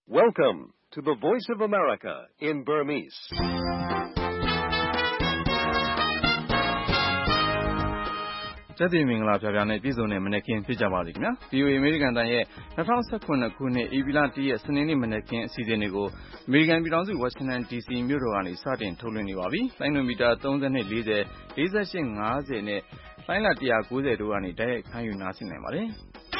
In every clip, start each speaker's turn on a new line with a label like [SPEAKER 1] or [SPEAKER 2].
[SPEAKER 1] Welcome to the Voice of America in Burmese.
[SPEAKER 2] ။ကျက်တင်မင်္ဂလာဖျားဖျားနဲ့ပြည်စုံတဲ့မနက်ခင်းဖြစ်ကြပါလိမ့်ခင်ဗျာ။ VOA အမေရိကန်တန်ရဲ့2019ခုနှစ်ဧပြီလ1ရက်စနေနေ့မနက်ခင်းအစီအစဉ်တွေကိုအမေရိကန်ပြည်ထောင်စုဝါရှင်တန် DC မြို့တော်ကနေစတင်ထုတ်လွှင့်နေပါပြီ။လိုင်းနိုမီတာ32 40 48 50နဲ့လိုင်းလ190တို့ကနေတိုက်ရိုက်ဖမ်းယူနားဆင်နိုင်ပါတယ်။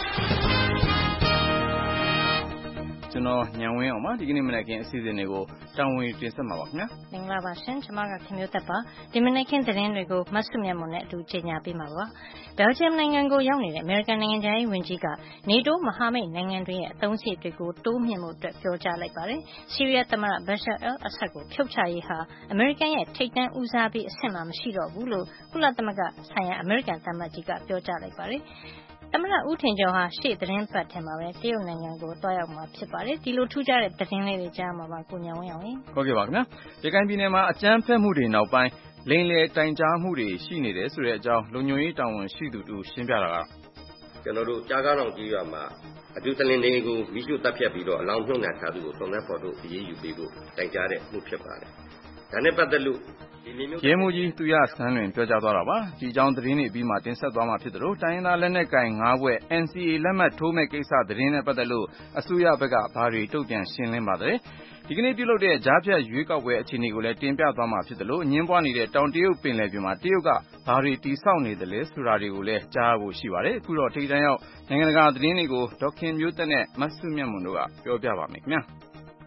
[SPEAKER 2] ကျွန်တော်ညံဝင်းအောင်ပါဒီကနေ့မနက်ခင်းအစီအစဉ်တွေကိုတာဝန်တင်ဆက်မှာပါခင်ဗျာ
[SPEAKER 3] ။မင်္ဂလာပါရှင်ကျွန်မကခင်မျိုးသက်ပါဒီမနက်ခင်းသတင်းတွေကိုမဆုမြတ်မွန်နဲ့အတူကြေညာပေးမှာပါ။ဘယ်လ်ဂျီယံနိုင်ငံကိုရောက်နေတဲ့အမေရိကန်နိုင်ငံသားရေးဝန်ကြီးက NATO မဟာမိတ်နိုင်ငံတွေရဲ့အသုံးစရိတ်တွေကိုတိုးမြှင့်ဖို့အတွက်ပြောကြားလိုက်ပါတယ်။ဆီးရီးယားသမ္မတ Bashar al-Assad ကိုဖြုတ်ချရေးဟာအမေရိကန်ရဲ့ထိပ်တန်းဦးစားပေးအဆင့်မှာမရှိတော့ဘူးလို့ကုလသမဂ္ဂဆိုင်ရာအမေရိကန်သံအမတ်ကြီးကပြောကြားလိုက်ပါတယ်။သမ္မတဦးထင်ကျော်ဟာရှေ့သတင်းပတ်ထဲမှာပဲတရုတ်နိုင်ငံကိုတွားရောက်မှာဖြစ်ပါတယ်။ဒီလိုထူးခြားတဲ့သတင်းလေးတွေကြားမှာပါကိုညံဝင်းအောင်
[SPEAKER 2] ။ဟုတ်ကဲ့ပါခင်ဗျာ။ရခိုင်ပြည်နယ်မှာအကြမ်းဖက်မှုတွေနောက်ပိုင်းလိမ်လည်တိုင်ကြားမှုတွေရှိနေတယ်ဆိုတဲ့အကြောင်းလုံခြုံရေးတာဝန်ရှိသူတို့ရှင်းပြတာက
[SPEAKER 4] ကျွန်တော်တို့ကြားကားတော်ကြီးရွာမှာအတူတလင်တွေကိုမိရှုတပ်ဖြတ်ပြီးတော့အလောင်းမြုပ်နှံထားသူကိုစုံစမ်းဖော်ထုတ်အရေးယူပေးဖို့တိုင်ကြားတဲ့မှုဖြစ်ပါတယ်။ဒါနဲ့ပတ်သက်လို့
[SPEAKER 2] ရဲမှူးကြီးသူရဆန်းလွင်ပြောကြားသွားတာပါ။ဒီအကြောင်းသတင်းတွေပြီးမှတင်ဆက်သွားမှာဖြစ်တယ်လို့တိုင်းရင်းသားလက်နက်ကိုင်9ဘွဲ့ NCA လက်မှတ်ထိုးမဲ့ကိစ္စသတင်းနဲ့ပတ်သက်လို့အစိုးရဘက်ကဘာတွေတုံ့ပြန်ရှင်းလင်းပါသလဲ။ဒီကနေ့ပြုလုပ်တဲ့ကြားဖြတ်ရွေးကောက်ပွဲအခြေအနေကိုလည်းတင်ပြသွားမှာဖြစ်တယ်လို့အငင်းပွားနေတဲ့တောင်တရုတ်ပင်လယ်ပြင်မှာတရုတ်ကဘာတွေတည်ဆောက်နေတယ်လဲဆိုတာတွေကိုလည်းကြားဖို့ရှိပါတယ်။အခုတော့ထိပ်တန်းရောက်နိုင်ငံတကာသတင်းတွေကိုဒေါက်ခင်မျိုးသက်နဲ့မဆုမြတ်မွန်တို့ကပြောပြပါမယ်ခင်ဗျာ။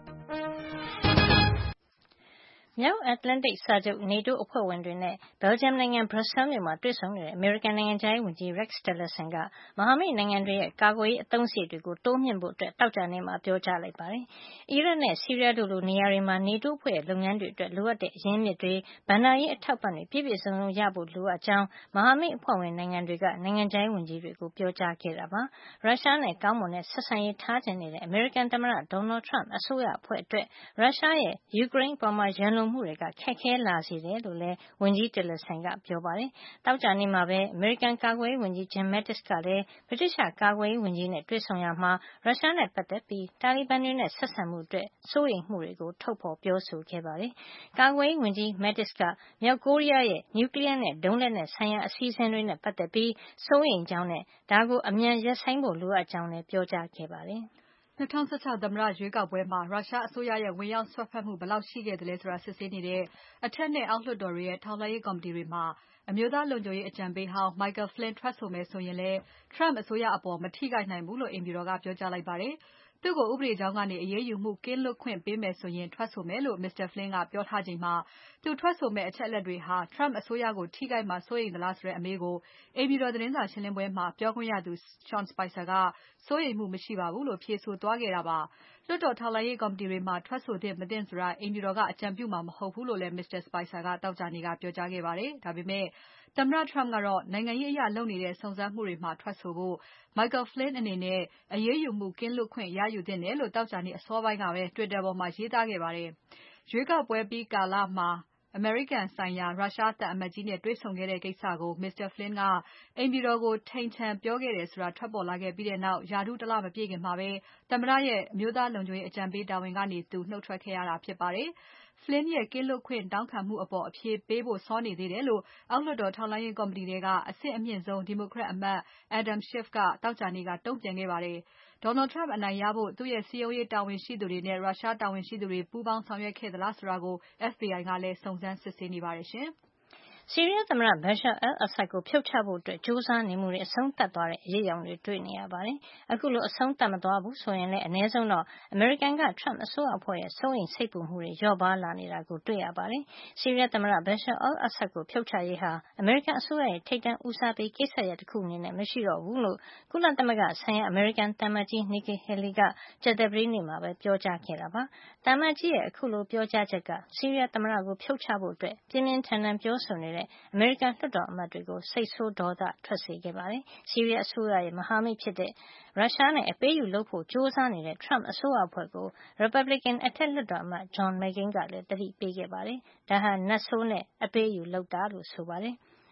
[SPEAKER 3] မြောက်အတ္တလန္တိတ်စာချုပ် NATO အဖွဲ့ဝင်တွေနဲ့ဘယ်လ်ဂျီယံနိုင်ငံဘရပ်ဆဲလ်မြို့မှာတွေ့ဆုံနေတဲ့အမေရိကန်နိုင်ငံခြားရေးဝန်ကြီး Rex Tillerson ကမဟာမိတ်နိုင်ငံတွေရဲ့ကာကွယ်ရေးအသုံးစရိတ်တွေကိုတိုးမြှင့်ဖို့သောကြာနေ့မှာပြောကြားလိုက်ပါတယ်။အီရတ်နဲ့ဆီးရီးယားတို့လိုနေရာတွေမှာ NATO အဖွဲ့ရဲ့လုပ်ငန်းတွေအတွက်လိုအပ်တဲ့အရင်းအမြစ်တွေဘဏ္ဍာရေးအထောက်အပံ့တွေပြည့်ပြည့်စုံစုံရဖို့လိုအပ်ကြောင်းမဟာမိတ်အဖွဲ့ဝင်နိုင်ငံတွေကနိုင်ငံခြားရေးဝန်ကြီးတွေကိုပြောကြားခဲ့တာပါ။ရုရှားနဲ့ကောင်းမွန်တဲ့ဆက်ဆံရေးထားချင်နေတဲ့အမေရိကန်သမ္မတ Donald Trump အစိုးရအဖွဲ့အတွက်ရုရှားရဲ့ယူကရိန်းအပေါ်ရန်လိုမှုတွေကခက်ခဲလာစေတယ်လို့လည်းဝန်ကြီး Tillerson ကပြောပါတယ်။သောကြာနေ့မှာပဲအမေရိကန်ကာကွယ်ရေးဝန်ကြီး Jim Mattis ကလည်းဗြိတိသျှကာကွယ်ရေးဝန်ကြီးနဲ့တွေ့ဆုံရာမှာရုရှားနဲ့ပတ်သက်ပြီးတာလီဘန်တွေနဲ့ဆက်ဆံမှုအတွက်စိုးရိမ်မှုတွေကိုထုတ်ဖော်ပြောဆိုခဲ့ပါတယ်။ကာကွယ်ရေးဝန်ကြီး Mattis ကမြောက်ကိုရီးယားရဲ့နျူကလီးယားနဲ့ဒုံးလက်နက်ဆိုင်ရာအစီအစဉ်တွေနဲ့ပတ်သက်ပြီးစိုးရိမ်ကြောင်းနဲ့ဒါကိုအမြန်ရပ်ဆိုင်းဖို့လိုအပ်ကြောင်းလည်းပြောကြားခဲ့ပါတယ်။
[SPEAKER 5] 2016သမ္မတရွေးကောက်ပွဲမှာရုရှားအစိုးရရဲ့ဝင်ရောက်စွက်ဖက်မှုဘယ်လောက်ရှိခဲ့သလဲဆိုတာစစ်ဆေးနေတဲ့အထက်နဲ့အောက်လွှတ်တော်တွေရဲ့ထောက်လှမ်းရေးကော်မတီတွေမှာအမျိုးသားလုံခြုံရေးအကြံပေးဟောင်း Michael Flynn ထွက်ဆိုမယ်ဆိုရင်လည်း Trump အစိုးရအပေါ်မထိခိုက်နိုင်ဘူးလို့အိမ်ဖြူတော်ကပြောကြားလိုက်ပါတယ်။သူ့ကိုဥပဒေကြောင်းကနေအရေးယူမှုကင်းလွတ်ခွင့်ပေးမယ်ဆိုရင်ထွက်ဆိုမယ်လို့ Mr. Flynn ကပြောထားချိန်မှာသူထွက်ဆိုမဲ့အချက်အလက်တွေဟာ Trump အစိုးရကိုထိခိုက်မှာစိုးရိမ်သလားဆိုတဲ့အမေးကိုအိမ်ဖြူတော်သတင်းစာရှင်းလင်းပွဲမှာပြောခွင့်ရသူ Sean Spicer ကစိုးရိမ်မှုမရှိပါဘူးလို့ဖြေဆိုသွားခဲ့တာပါ။လွှတ်တော်ထောက်လှမ်းရေးကော်မတီတွေမှာထွက်ဆိုသင့်မသင့်ဆိုတာအိမ်ဖြူတော်ကအကြံပြုမှာမဟုတ်ဘူးလို့လည်း Mr. Spicer ကသောကြာနေ့ကပြောကြားခဲ့ပါတယ်။ဒါပေမဲ့သမ္မတ Trump ကတော့နိုင်ငံရေးအရလုပ်နေတဲ့စုံစမ်းမှုတွေမှာထွက်ဆိုဖို့ Michael Flynn အနေနဲ့အရေးယူမှုကင်းလွတ်ခွင့်ရယူသင့်တယ်လို့သောကြာနေ့အစောပိုင်းကပဲ Twitter ပေါ်မှာရေးသားခဲ့ပါတယ်။ရွေးကောက်ပွဲပြီးကာလမှာအမေရိကန်ဆိုင်ရာရုရှားသံအမတ်ကြီးနဲ့တွေ့ဆုံခဲ့တဲ့ကိစ္စကို Mr. Flynn ကအိမ်ဖြူတော်ကိုထိန်ချန်ပြောခဲ့တယ်ဆိုတာထွက်ပေါ်လာခဲ့ပြီးနောက်ရာထူးတလမပြည့်ခင်မှာပဲသမ္မတရဲ့အမျိုးသားလုံခြုံရေးအကြံပေးတာဝန်ကနေသူနှုတ်ထွက်ခဲ့ရတာဖြစ်ပါတယ်။ Flynn ရဲ့ကင်းလွတ်ခွင့်တောင်းခံမှုအပေါ်အဖြေပေးဖို့စောနေသေးတယ်လို့အောက်လွှတ်တော်ထောက်လှမ်းရေးကော်မတီထဲကအဆင့်အမြင့်ဆုံး Democrat အမတ် Adam Schiff ကသောကြာနေ့ကတုံ့ပြန်ခဲ့ပါတယ်။ Donald Trump အနိုင်ရဖို့သူ့ရဲ့စည်းရုံးရေးတာဝန်ရှိသူတွေနဲ့ရုရှားတာဝန်ရှိသူတွေပူးပေါင်းဆောင်ရွက်ခဲ့သလားဆိုတာကို FBI ကလည်းစုံစမ်းစစ်ဆေးနေပါတယ်ရှင်။
[SPEAKER 3] ဆီးရီးယားသမ္မတ Bashar al-Assad ကိုဖြုတ်ချဖို့ကြိုးစားနေမှုတွေအဆုံးသတ်သွားတဲ့အရိပ်အယောင်တွေတွေ့နေရပါတယ်။အခုလိုအဆုံးသတ်မသွားဘူးဆိုရင်လည်းအနည်းဆုံးတော့အမေရိကန်က Trump အစိုးရအဖွဲ့ရဲ့စိုးရိမ်စိတ်ပူမှုတွေလျော့ပါးလာနေတာကိုတွေ့ရပါတယ်။ဆီးရီးယားသမ္မတ Bashar al-Assad ကိုဖြုတ်ချရေးဟာအမေရိကန်အစိုးရရဲ့ထိပ်တန်းဦးစားပေးကိစ္စရပ်တခုအနေနဲ့မရှိတော့ဘူးလို့ကုလသမဂ္ဂဆိုင်ရာအမေရိကန်သံအမတ်ကြီး Nikki Haley ကကြာသပတေးနေ့မှာပဲပြောကြားခဲ့တာပါ။သံအမတ်ကြီးရဲ့အခုလိုပြောကြားချက်ကဆီးရီးယားသမ္မတကိုဖြုတ်ချဖို့ပြင်းပြင်းထန်ထန်ပြောဆိုနေတဲ့အမေရိကန်လွှတ်တော်အမတ်တွေကိုစိတ်ဆိုးဒေါသထွက်စေခဲ့ပါတယ်။ဆီးရီးယားအစိုးရရဲ့မဟာမိတ်ဖြစ်တဲ့ရုရှားနဲ့အပေးအယူလုပ်ဖို့ကြိုးစားနေတဲ့ Trump အစိုးရအဖွဲ့ကို Republican အထက်လွှတ်တော်အမတ် John McCain ကလည်းသတိပေးခဲ့ပါတယ်။ဒါဟာနတ်ဆိုးနဲ့အပေးအယူလုပ်တာလို့ဆိုပါတယ်။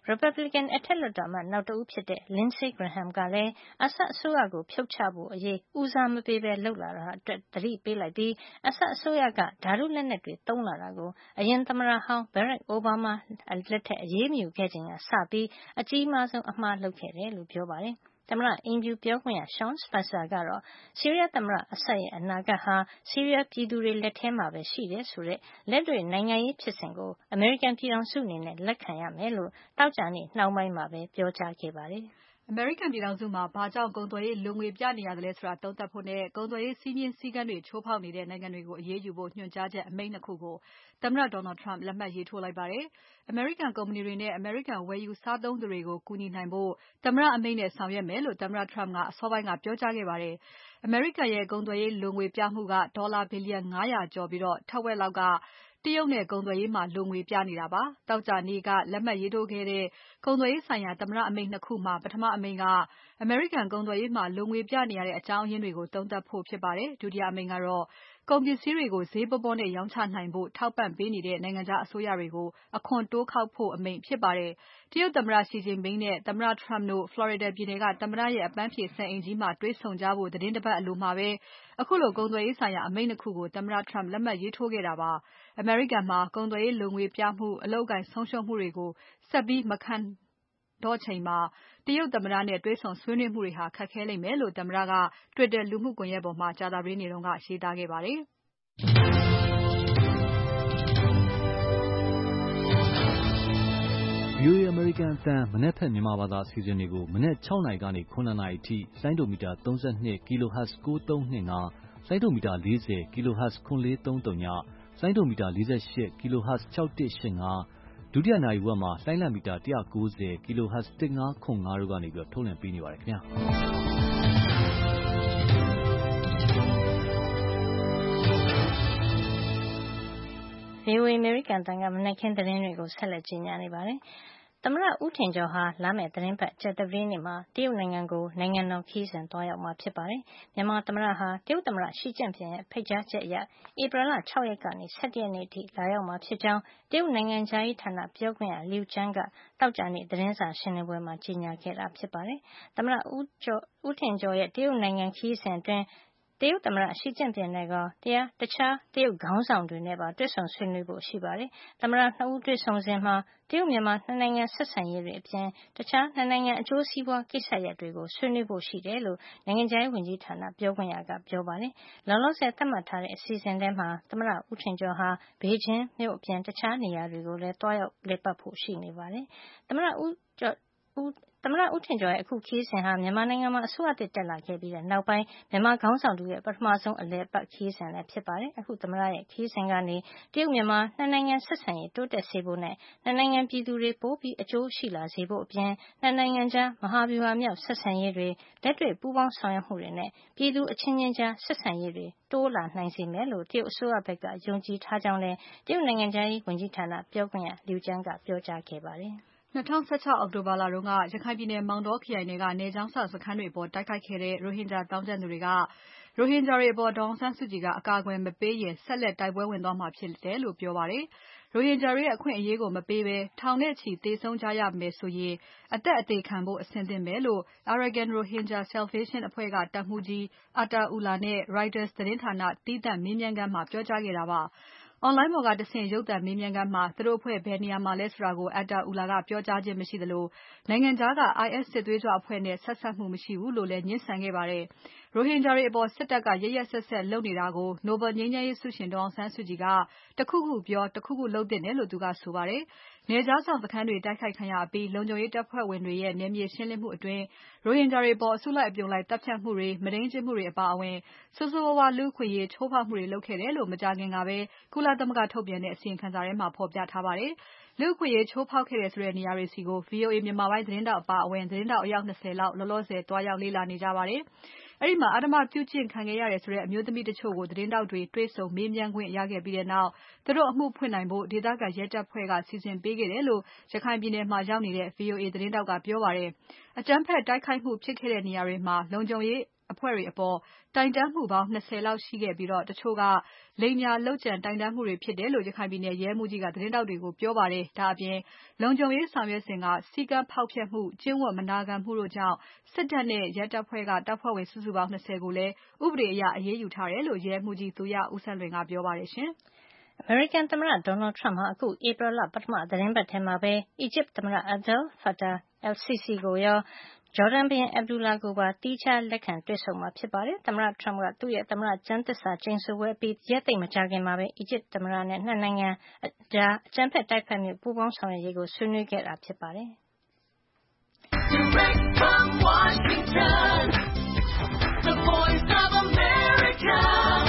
[SPEAKER 3] Republican အထက်လွှတ်တော်အမတ်နောက်တဦးဖြစ်တဲ့ Lindsey Graham ကလည်း Assad အစိုးရကိုဖြုတ်ချဖို့အရေးဦးစားမပေးဘဲလုပ်လာတာအတွက်သတိပေးလိုက်ပြီး Assad အစိုးရကဓာတုလက်နက်တွေသုံးလာတာကိုအရင်သမ္မတဟောင်း Barack Obama လက်ထက်အရေးမယူခဲ့ချိန်ကစပြီးအကြီးမားဆုံးအမှားလုပ်ခဲ့တယ်လို့ပြောပါတယ်။ သမ္မတအိမ်ဖြူပြောခွင့်ရ Sean Spicer ကတော့ဆီးရီးယားသမ္မတ Assad ရဲ့အနာဂတ်ဟာဆီးရီးယားပြည်သူတွေလက်ထဲမှာပဲရှိတယ်ဆိုတဲ့လက်တွေ့နိုင်ငံရေးဖြစ်စဉ်ကိုအမေရိကန်ပြည်ထောင်စုအနေနဲ့လက်ခံရမယ်လို့သောကြာနေ့နှောင်းပိုင်းမှာပဲပြောကြားခဲ့ပါတယ်။
[SPEAKER 5] အမေရိကန်ပြည်ထောင်စုမှာဘာကြောင့်ကုန်သွယ်ရေးလိုငွေပြနေရသလဲဆိုတာသုံးသပ်ဖို့နဲ့ကုန်သွယ်ရေးစည်းမျဉ်းစည်းကမ်းတွေချိုးဖောက်နေတဲ့နိုင်ငံတွေကိုအရေးယူဖို့ညွှန်ကြားချက်အမိန့် 2 ခုကိုသမ္မတ Donald Trump လက်မှတ်ရေးထိုးလိုက်ပါတယ်။ အမေရိကန်ကုမ္ပဏီတွေနဲ့အမေရိကန်ဝယ်ယူစားသုံးသူတွေကိုကူညီနိုင်ဖို့သမ္မတအမိန့်နဲ့ဆောင်ရွက်မယ်လို့သမ္မတ Trump ကအစောပိုင်းကပြောကြားခဲ့ပါတယ်။ အမေရိကန်ရဲ့ကုန်သွယ်ရေးလိုငွေပြမှုကဒေါ်လာဘီလျံ 500 ကျော်ပြီးထက်ဝက်လောက်ကတရုတ်နဲ့ကုန်သွယ်ရေးမှာလိုငွေပြနေတာပါ။ သောကြာနေ့ကလက်မှတ်ရေးထိုးခဲ့တဲ့ကုန်သွယ်ရေးဆိုင်ရာသမ္မတအမိန့် 2 ခုမှာပထမအမိန့်ကအမေရိကန်ကုန်သွယ်ရေးမှာလိုငွေပြနေရတဲ့အကြောင်းအရင်းတွေကိုသုံးသပ်ဖို့ဖြစ်ပါတယ်။ ဒုတိယအမိန့်ကတော့ကုန်ပစ္စည်းတွေကိုဈေးပေါပေါနဲ့ရောင်းချနိုင်ဖို့ထောက်ပံ့ပေးနေတဲ့နိုင်ငံခြားအစိုးရတွေကိုအခွန်တိုးကောက်ဖို့အမိန့်ဖြစ်ပါတယ်။ တရုတ်သမ္မတ Xi Jinping နဲ့သမ္မတ Trump တို့ Florida ပြည်နယ်ကသမ္မတရဲ့အပန်းဖြေစံအိမ်ကြီးမှာတွေ့ဆုံကြဖို့သီတင်းတပတ်အလိုမှာပဲခုလိုကုန်သွယ်ရေးဆိုင်ရာအမိန့် 2 ခုကိုသမ္မတ Trump လက်မှတ်ရေးထိုးခဲ့တာပါ။ အမေရိကန်မှာကုန်သွယ်ရေးလိုငွေပြမှုအလုပ်အကိုင်ဆုံးရှုံးမှုတွေကိုဆက်ပြီးမခံတော့ချိန်မှာတရုတ်သမ္မတနဲ့တွေ့ဆုံဆွေးနွေးမှုတွေခက်ခဲလိမ့်မယ်လို့သမ္မတက Twitter လူမှုကွန်ယက်ပေါ်မှာကြာသပတေးနေ့ကရေးသားခဲ့ပါတယ်။
[SPEAKER 6] VOA အမေရိကန်အသံမနက်ဖြန်မြန်မာဘာသာအစီအစဉ်တွေကိုမနက် 6 နာရီကနေ 9 နာရီအထိလိုင်းဒိုမီတာ 32 kHz 9325 လိုင်းဒိုမီတာ 40 kHz 9430ညလိုင်းဒိုမီတာ 48 kHz 6185ဒုတိယနာရီဝက်မှာလိုင်းလံမီတာ 190 kHz 1505တို့ကနေထုတ်လွှင့်ပေးနေပါတယ်ခင်ဗျာ။
[SPEAKER 3] VOA အမေရိကန်အသံကမနက်ခင်းသတင်းတွေကိုဆက်လက်ကြီးညာနေပါတယ်။ သမ္မတဦးထင်ကျော်ဟာလာမယ့်သီတင်းပတ်ကြာသပတေးနေ့မှာတရုတ်နိုင်ငံကိုနိုင်ငံတော်ခရီးစဉ်သွားရောက်မှာဖြစ်ပါတယ်။မြန်မာသမ္မတဟာတရုတ်သမ္မတရှီကျင့်ဖျင်ရဲ့ဖိတ်ကြားချက်အရဧပြီလ 6 ရက်ကနေ 11 ရက်နေ့အထိလာရောက်မှာဖြစ်ကြောင်းတရုတ်နိုင်ငံခြားရေးဌာနပြောခွင့်ရ Liu Zhang ကသောကြာနေ့သတင်းစာရှင်းလင်းပွဲမှာကြေညာခဲ့တာဖြစ်ပါတယ်။သမ္မတဦးထင်ကျော်ရဲ့တရုတ်နိုင်ငံခရီးစဉ်အတွင်းတရုတ်သမ္မတရှီကျင့်ဖျင်နဲ့ရောတခြားတရုတ်ခေါင်းဆောင်တွေနဲ့ပါတွေ့ဆုံဆွေးနွေးဖို့ရှိပါတယ်။သမ္မတ 2 ဦးတွေ့ဆုံစဉ်မှာတရုတ်မြန်မာ2 နိုင်ငံဆက်ဆံရေးတွေအပြင်တခြား2 နိုင်ငံအကျိုးစီးပွားကိစ္စရပ်တွေကိုဆွေးနွေးဖို့ရှိတယ်လို့နိုင်ငံခြားရေးဝန်ကြီးဌာနပြောခွင့်ရကပြောပါတယ်။လောလောဆယ်သတ်မှတ်ထားတဲ့အစီအစဉ်ထဲမှာသမ္မတဦးထင်ကျော်ဟာဘေဂျင်းမြို့အပြင်တခြားနေရာတွေကိုလည်းသွားရောက်လည်ပတ်ဖို့ရှိနေပါတယ်။သမ္မတဦးထင်ကျော်ရဲ့အခုခရီးစဉ်ဟာမြန်မာနိုင်ငံမှာအစိုးရသစ်တက်လာခဲ့ပြီးနောက်ပိုင်းမြန်မာခေါင်းဆောင်တဦးရဲ့ပထမဆုံးအလည်အပတ်ခရီးစဉ်လည်းဖြစ်ပါတယ်။အခုသမ္မတရဲ့ခရီးစဉ်ကနေတရုတ်မြန်မာ2 နိုင်ငံဆက်ဆံရေးတိုးတက်စေဖို့နဲ့2 နိုင်ငံပြည်သူတွေပိုပြီးအကျိုးရှိလာစေဖို့အပြင်2 နိုင်ငံကြားမဟာဗျူဟာမြောက်ဆက်ဆံရေးတွေလက်တွေ့ပူးပေါင်းဆောင်ရွက်မှုတွေနဲ့ပြည်သူအချင်းချင်းကြားဆက်ဆံရေးတွေတိုးလာနိုင်စေမယ်လို့တရုတ်အစိုးရဘက်ကယုံကြည်ထားကြောင်းလည်းတရုတ်နိုင်ငံခြားရေးဝန်ကြီးဌာနပြောခွင့်ရ Liu Zhang ကပြောကြားခဲ့ပါတယ်။
[SPEAKER 5] 2016 အောက်တိုဘာလတုန်းကရခိုင်ပြည်နယ်မောင်တောခရိုင်ထဲကနယ်ခြားစောင့်စခန်းတွေအပေါ်တိုက်ခိုက်ခဲ့တဲ့ရိုဟင်ဂျာသောင်းကျန်းသူတွေကရိုဟင်ဂျာတွေအပေါ်ဒေါ်အောင်ဆန်းစုကြည်ကအကာအကွယ်မပေးရင်ဆက်လက်တိုက်ပွဲဝင်သွားမှာဖြစ်တယ်လို့ပြောပါတယ်။ရိုဟင်ဂျာတွေရဲ့အခွင့်အရေးကိုမပေးဘဲထောင်နဲ့ချီသေဆုံးကြရမယ်ဆိုရင်အသက်အသေခံဖို့အဆင်သင့်ပဲလို့ Arakan Rohingya Salvation အဖွဲ့ကတပ်မှူးကြီး Ata Ullah နဲ့ Reuters သတင်းဌာနသီးသန့်မေးမြန်းခန်းမှာပြောကြားခဲ့တာပါ။ Online ပေါ်ကတဆင့်ရုပ်သံမေးမြန်းခန်းမှာသူတို့အဖွဲ့ဘယ်နေရာမှာလဲဆိုတာကို Ata Ullah ကပြောကြားခြင်းမရှိသလိုနိုင်ငံခြားက IS စစ်သွေးကြွအဖွဲ့နဲ့ဆက်စပ်မှုမရှိဘူးလို့လည်းငြင်းဆန်ခဲ့ပါတယ်။ရိုဟင်ဂျာတွေအပေါ်စစ်တပ်ကရက်ရက်စက်စက်လုပ်နေတာကို Nobel ငြိမ်းချမ်းရေးဆုရှင်ဒေါ်အောင်ဆန်းစုကြည်ကတခုခုပြောတခုခုလုပ်သင့်တယ်လို့သူကဆိုပါတယ်။နယ်ခြားစောင့်စခန်းတွေတိုက်ခိုက်ခံရအပြီးလုံခြုံရေးတပ်ဖွဲ့ဝင်တွေရဲ့နယ်မြေရှင်းလင်းမှုအတွင်းရိုဟင်ဂျာတွေအပေါ်အစုလိုက်အပြုံလိုက်တပ်ဖြတ်မှုတွေမုဒိန်းကျင့်မှုတွေအပါအဝင်ဆိုးဆိုးဝါးဝါးလူ့အခွင့်အရေးချိုးဖောက်မှုတွေလုပ်ခဲ့တယ်လို့မကြာခင်ကပဲကုလသမဂ္ဂထုတ်ပြန်တဲ့အစီရင်ခံစာထဲမှာဖော်ပြထားပါတယ်။လူ့အခွင့်အရေးချိုးဖောက်ခဲ့တယ်ဆိုတဲ့နေရာတွေဆီကို VOA မြန်မာပိုင်းသတင်းထောက်အပါအဝင်သတင်းထောက်အယောက် 20 လောက်လောလောဆယ်သွားရောက်လေ့လာနေကြပါတယ်။အဲဒီမှာအဓမ္မပြုကျင့်ခံခဲ့ရတယ်ဆိုတဲ့အမျိုးသမီးတချို့ကိုသတင်းထောက်တွေတွေ့ဆုံမေးမြန်းခွင့်ရခဲ့ပြီးနောက်သူတို့အမှုဖွင့်နိုင်ဖို့ဒေသခံရဲတပ်ဖွဲ့ကစီစဉ်ပေးခဲ့တယ်လို့ရခိုင်ပြည်နယ်မှာရောက်နေတဲ့ VOA သတင်းထောက်ကပြောပါတယ်။အကြမ်းဖက်တိုက်ခိုက်မှုဖြစ်ခဲ့တဲ့နေရာတွေမှာလုံခြုံရေးအဖွဲ့တွေအပေါ်တိုင်တန်းမှုပေါင်း20လောက်ရှိခဲ့ပြီးတချို့ကလိမ်ညာလုပ်ကြံတိုင်တန်းမှုတွေဖြစ်တယ်လို့ရခိုင်ပြည်နယ်ရဲမှူးကြီးကသတင်းတောက်တွေကိုပြောပါတယ်။ဒါအပြင်လုံခြုံရေးဆောင်ရွက်စဉ်ကစည်းကမ်းဖောက်ဖျက်မှုကျင့်ဝတ်မနာခံမှုတို့ကြောင့်စစ်တပ်နဲ့ရဲတပ်ဖွဲ့ကတပ်ဖွဲ့ဝင်စုစုပေါင်း20ကိုလည်းဥပဒေအရအရေးယူထားတယ်လို့ရဲမှူးကြီးသူရဦးဆန်းလွင်ကပြောပါတယ်ရှင်။
[SPEAKER 3] အမေရိကန်သမ္မတ Donald Trump ဟာအခုဧပြီလပထမသီတင်းပတ်ထဲမှာပဲအီဂျစ်သမ္မတ Abdel Fattah al-Sisi ကိုရောဂျော်ဒန်ဘုရင် Abdullah ကိုပါသီးခြားလက်ခံတွေ့ဆုံမှာဖြစ်ပါတယ်။သမ္မတ Trump ကသူ့ရဲ့သမ္မတကျမ်းသစ္စာကျိန်ဆိုပွဲအပြီးရက်သိပ်မကြာခင်မှာပဲအီဂျစ်သမ္မတနဲ့2နိုင်ငံကြားအကြမ်းဖက်တိုက်ခိုက်မှုပူးပေါင်းဆောင်ရွက်ရေးကိုဆွေးနွေးခဲ့တာဖြစ်ပါတယ်။ Direct from Washington, the voice of America,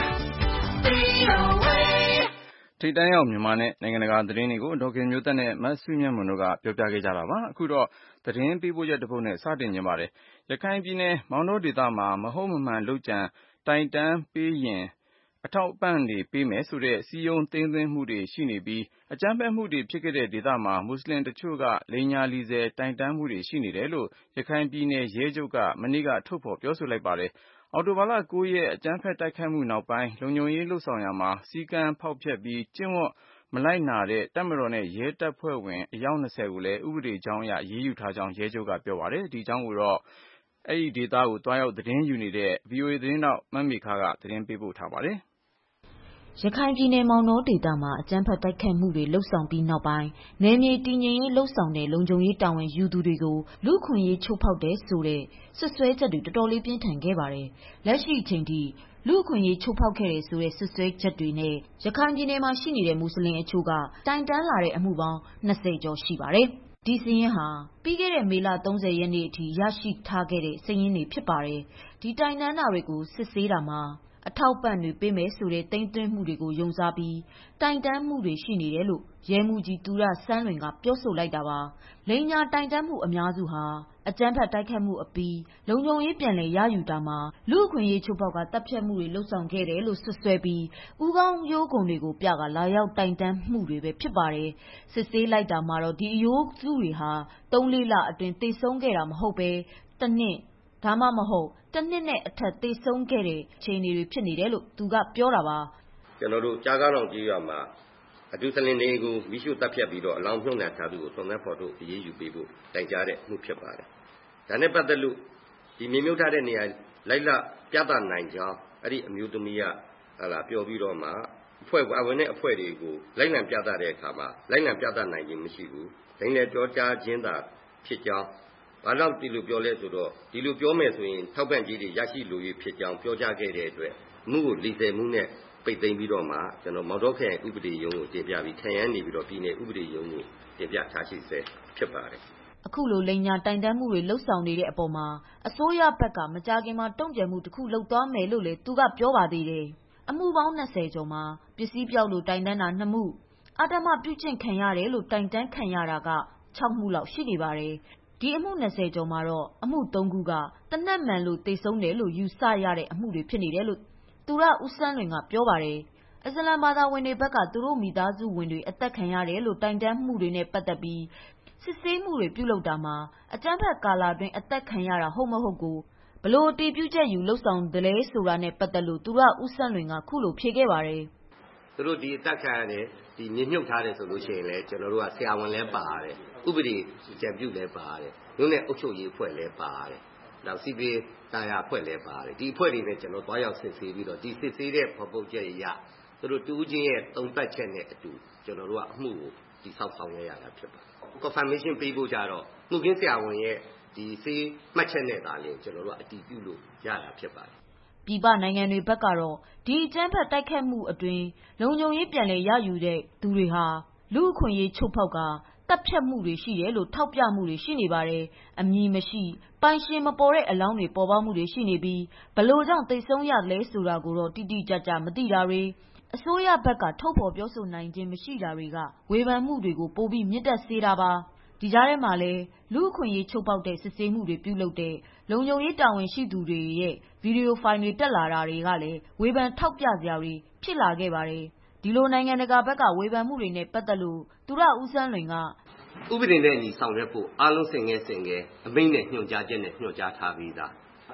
[SPEAKER 3] VOA
[SPEAKER 2] ထိပ်တန်းရောက်မြန်မာနဲ့နိုင်ငံတကာသတင်းတွေကိုဒေါ်ခင်မျိုးသက်နဲ့မဆုမြတ်မွန်တို့ကပြောပြခဲ့ကြတာပါ။အခုတော့သတင်းပေးပို့ချက်တစ်ပုဒ်နဲ့စတင်ခြင်းပါတယ်။ရခိုင်ပြည်နယ်မောင်တောဒေသမှာမဟုတ်မမှန်လုပ်ကြံတိုင်တန်းပေးရင်အထောက်အပံ့တွေပေးမယ်ဆိုတဲ့စည်းရုံးသိမ်းသွင်းမှုတွေရှိနေပြီးအကြမ်းဖက်မှုတွေဖြစ်ခဲ့တဲ့ဒေသမှာမွတ်စလင်တချို့ကလိမ်ညာလီဆယ်တိုင်တန်းမှုတွေရှိနေတယ်လို့ရခိုင်ပြည်နယ်ရဲချုပ်ကမနေ့ကထုတ်ဖော်ပြောဆိုလိုက်ပါတယ်။အောက်တိုဘာလ9ရက်အကြမ်းဖက်တိုက်ခိုက်မှုနောက်ပိုင်းလုံခြုံရေးလုပ်ဆောင်ရာမှာစည်းကမ်းဖောက်ဖျက်ပြီးကျင့်ဝတ်မလိုက်နာတဲ့တပ်မတော်နဲ့ရဲတပ်ဖွဲ့ဝင်အယောက်20ကိုလည်းဥပဒေကြောင်းအရအရေးယူထားကြောင်းရဲချုပ်ကပြောပါတယ်။ဒီအကြောင်းကိုတော့အဲဒီဒေသကိုသွားရောက်သတင်းယူနေတဲ့ VOA သတင်းထောက်မမေခကသတင်းပေးပို့ထားပါတယ်။
[SPEAKER 7] ရခိုင်ပြည်နယ်မောင်တောဒေသမှာအကြမ်းဖက်တိုက်ခိုက်မှုတွေလုပ်ဆောင်ပြီးနောက်ပိုင်းနယ်မြေတည်ငြိမ်ရေးလုပ်ဆောင်တဲ့လုံခြုံရေးတာဝန်ယူသူတွေကိုလူ့အခွင့်အရေးချိုးဖောက်တယ်ဆိုတဲ့စွပ်စွဲချက်တွေတော်တော်လေးပြင်းထန်ခဲ့ပါတယ်။လက်ရှိအချိန်ထိလူ့အခွင့်အရေးချိုးဖောက်ခဲ့တယ်ဆိုတဲ့စွပ်စွဲချက်တွေနဲ့ရခိုင်ပြည်နယ်မှာရှိနေတဲ့မွတ်စလင်အချို့ကတိုင်တန်းလာတဲ့အမှုပေါင်း20ကျော်ရှိပါတယ်။ဒီစာရင်းဟာပြီးခဲ့တဲ့မေလ30ရက်နေ့အထိရရှိထားခဲ့တဲ့စာရင်းတွေဖြစ်ပါတယ်။ဒီတိုင်တန်းတာတွေကိုစစ်ဆေးတာမှာအထောက်အပံ့တွေပေးမယ်ဆိုတဲ့သိမ်းသွင်းမှုတွေကိုယုံစားပြီးတိုင်တန်းမှုတွေရှိနေတယ်လို့ရဲမှူးကြီးသူရဆန်းလွင်ကပြောဆိုလိုက်တာပါ။လိမ်ညာတိုင်တန်းမှုအများစုဟာအကြမ်းဖက်တိုက်ခိုက်မှုအပြီးလုံခြုံရေးပြန်လည်ရယူတာမှာလူ့အခွင့်အရေးချိုးဖောက်ကတပ်ဖြတ်မှုတွေလှုပ်ဆောင်ခဲ့တယ်လို့ဆွဆွဲပြီးဦးခေါင်းရိုးကုန်တွေကိုပြကလာရောက်တိုင်တန်းမှုတွေပဲဖြစ်ပါတယ်။စစ်ဆေးလိုက်တာမှာတော့ဒီအယိုးစုတွေဟာ3-4လအတွင်းသေဆုံးခဲ့တာမဟုတ်ပဲတစ်နှစ်ဒါမှမဟုတ်တစ်နှစ်နဲ့အထက်သေဆုံးခဲ့တဲ့အခြေအနေတွေဖြစ်နေတယ်လို့သူကပြောတာပါ
[SPEAKER 4] ။ကျွန်တော်တို့ကြားကားတော်ကြီးရွာမှာအဒူတလင်တွေကိုမိရှုတပ်ဖြတ်ပြီးတော့အလောင်းမြုပ်နှံထားသူကိုစုံစမ်းဖော်ထုတ်အရေးယူပေးဖို့တိုင်ကြားတဲ့မှုဖြစ်ပါတယ်။ဒါနဲ့ပတ်သက်လို့ဒီမြေမြုပ်ထားတဲ့နေရာလိုက်လပြသနိုင်ကြောင်းအဲ့ဒီအမျိုးသမီးကပြောပြီးတော့မှအဖွဲ့ဝင်တဲ့အဖွဲ့တွေကိုလိုက်လံပြသတဲ့အခါမှာလိုက်လံပြသနိုင်ခြင်းမရှိဘူး။လိမ့်လေပြောကြားခြင်းသာဖြစ်ကြောင်းဘာလို့ဒီလိုပြောလဲဆိုတော့ဒီလိုပြောမယ်ဆိုရင်ထောက်ပံ့ကြေးတွေရရှိလိုရဖြစ်ကြောင်းပြောကြားခဲ့တဲ့အတွက်မှုကိုလီဆယ်မှုနဲ့ပိတ်သိမ်းပြီးတော့မှကျွန်တော်မောင်တောခရိုင်ဥပဒေရုံးကိုတင်ပြပြီးခရိုင်နေပြီးတော့ပြည်နယ်ဥပဒေရုံးကိုတင်ပြထားရှိဆဲဖြစ်ပါတယ်
[SPEAKER 7] ။အခုလိုလိမ်ညာတိုင်တန်းမှုတွေလှုပ်ဆောင်နေတဲ့အပေါ်မှာအစိုးရဘက်ကမကြာခင်မှာတုံ့ပြန်မှုတစ်ခုလုပ်သွားမယ်လို့လည်းသူကပြောပါသေးတယ်။အမှုပေါင်း20ကျော်မှာပစ္စည်းပြောက်လို့တိုင်တန်းတာ2မှုအဓမ္မပြုကျင့်ခံရတယ်လို့တိုင်တန်းခံရတာက6မှုလောက်ရှိနေပါတယ်။ဒီအမှု20ကျော်မှာတော့အမှု3ခုကတနက်မှန်လို့သေဆုံးတယ်လို့ယူဆရတဲ့အမှုတွေဖြစ်နေတယ်လို့သူရဦးဆန်းလွင်ကပြောပါတယ်။အစ္စလမ်ဘာသာဝင်တွေဘက်ကသူတို့မိသားစုဝင်တွေအသက်ခံရတယ်လို့တိုင်တန်းမှုတွေနဲ့ပတ်သက်ပြီးစစ်ဆေးမှုတွေပြုလုပ်တာမှာအကြမ်းဖက်ကာလအတွင်းအသက်ခံရတာဟုတ်မဟုတ်ကိုဘလို့အတည်ပြုချက်ယူလှုပ်ဆောင်တယ်လဲဆိုတာနဲ့ပတ်သက်လို့သူရဦးဆန်းလွင်ကခုလိုဖြေခဲ့ပါတယ်
[SPEAKER 4] ။သူတို့ဒီအသက်ခံရတယ်ဒီမြေမြုပ်ထားတယ်ဆိုလို့ရှိရင်လည်းကျွန်တော်တို့ကဆရာဝန်လည်းပါရတယ်ဥပဒေကြံပြုလည်းပါရတယ်မြို့နယ်အုပ်ချုပ်ရေးအဖွဲ့လည်းပါရတယ်နောက်စီပီတာယာအဖွဲ့လည်းပါရတယ်ဒီအဖွဲ့တွေနဲ့ကျွန်တော်တွားရောက်စစ်ဆေးပြီးတော့ဒီစစ်ဆေးတဲ့ဖော်ပုတ်ချက်အရသူတို့တူးချင်းရဲ့သုံးသက်ချက်နဲ့အတူကျွန်တော်တို့ကအမှုကိုဒီဆောက်ဆောင်ရတာဖြစ်ပါတယ် confirmation ပေးဖို့ကြတော့မှုခင်းဆရာဝန်ရဲ့ဒီစေးမှတ်ချက်နဲ့သာလျှင်ကျွန်တော်တို့ကအတည်ပြုလို့ရတာဖြစ်ပါတယ်
[SPEAKER 7] ပြည်ပနိုင်ငံတွေဘက်ကတော့ဒီအကြမ်းဖက်တိုက်ခတ်မှုအတွင်းလုံခြုံရေးပြန်လည်ရယူတဲ့သူတွေဟာလူ့အခွင့်အရေးချိုးဖောက်ကတပ်ဖြတ်မှုတွေရှိတယ်လို့ထောက်ပြမှုတွေရှိနေပါတယ်။အမည်မရှိပိုင်ရှင်မပေါ်တဲ့အလောင်းတွေပေါ်ပေါက်မှုတွေရှိနေပြီးဘလို့ကြောင့်သိဆုံးရလဲဆိုတာကိုတော့တိတိကျကျမသိတာတွေအစိုးရဘက်ကထုတ်ဖော်ပြောဆိုနိုင်ခြင်းမရှိတာတွေကဝေဖန်မှုတွေကိုပိုပြီးမြင့်တက်စေတာပါ။ဒီကြားထဲမှာလဲလူ့အခွင့်အရေးချိုးဖောက်တဲ့စစ်ဆေးမှုတွေပြုလုပ်တဲ့လုံခြုံရေးတာဝန်ရှိသူတွေရဲ့ဗီဒီယိုဖိုင်တွေတက်လာတာတွေကလည်းဝေဖန်ထောက်ပြစရာတွေဖြစ်လာခဲ့ပါတယ်။ဒီလိုနိုင်ငံတကာဘက်ကဝေဖန်မှုတွေနဲ့ပတ်သက်လို့သူရဦးဆန်းလွင်က
[SPEAKER 4] ဥပဒေနဲ့အညီဆောင်ရွက်ဖို့အားလုံးဆင်ငယ်အမိန့်နဲ့ညွှန်ကြားချက်နဲ့ညွှန်ကြားထားပြီးသား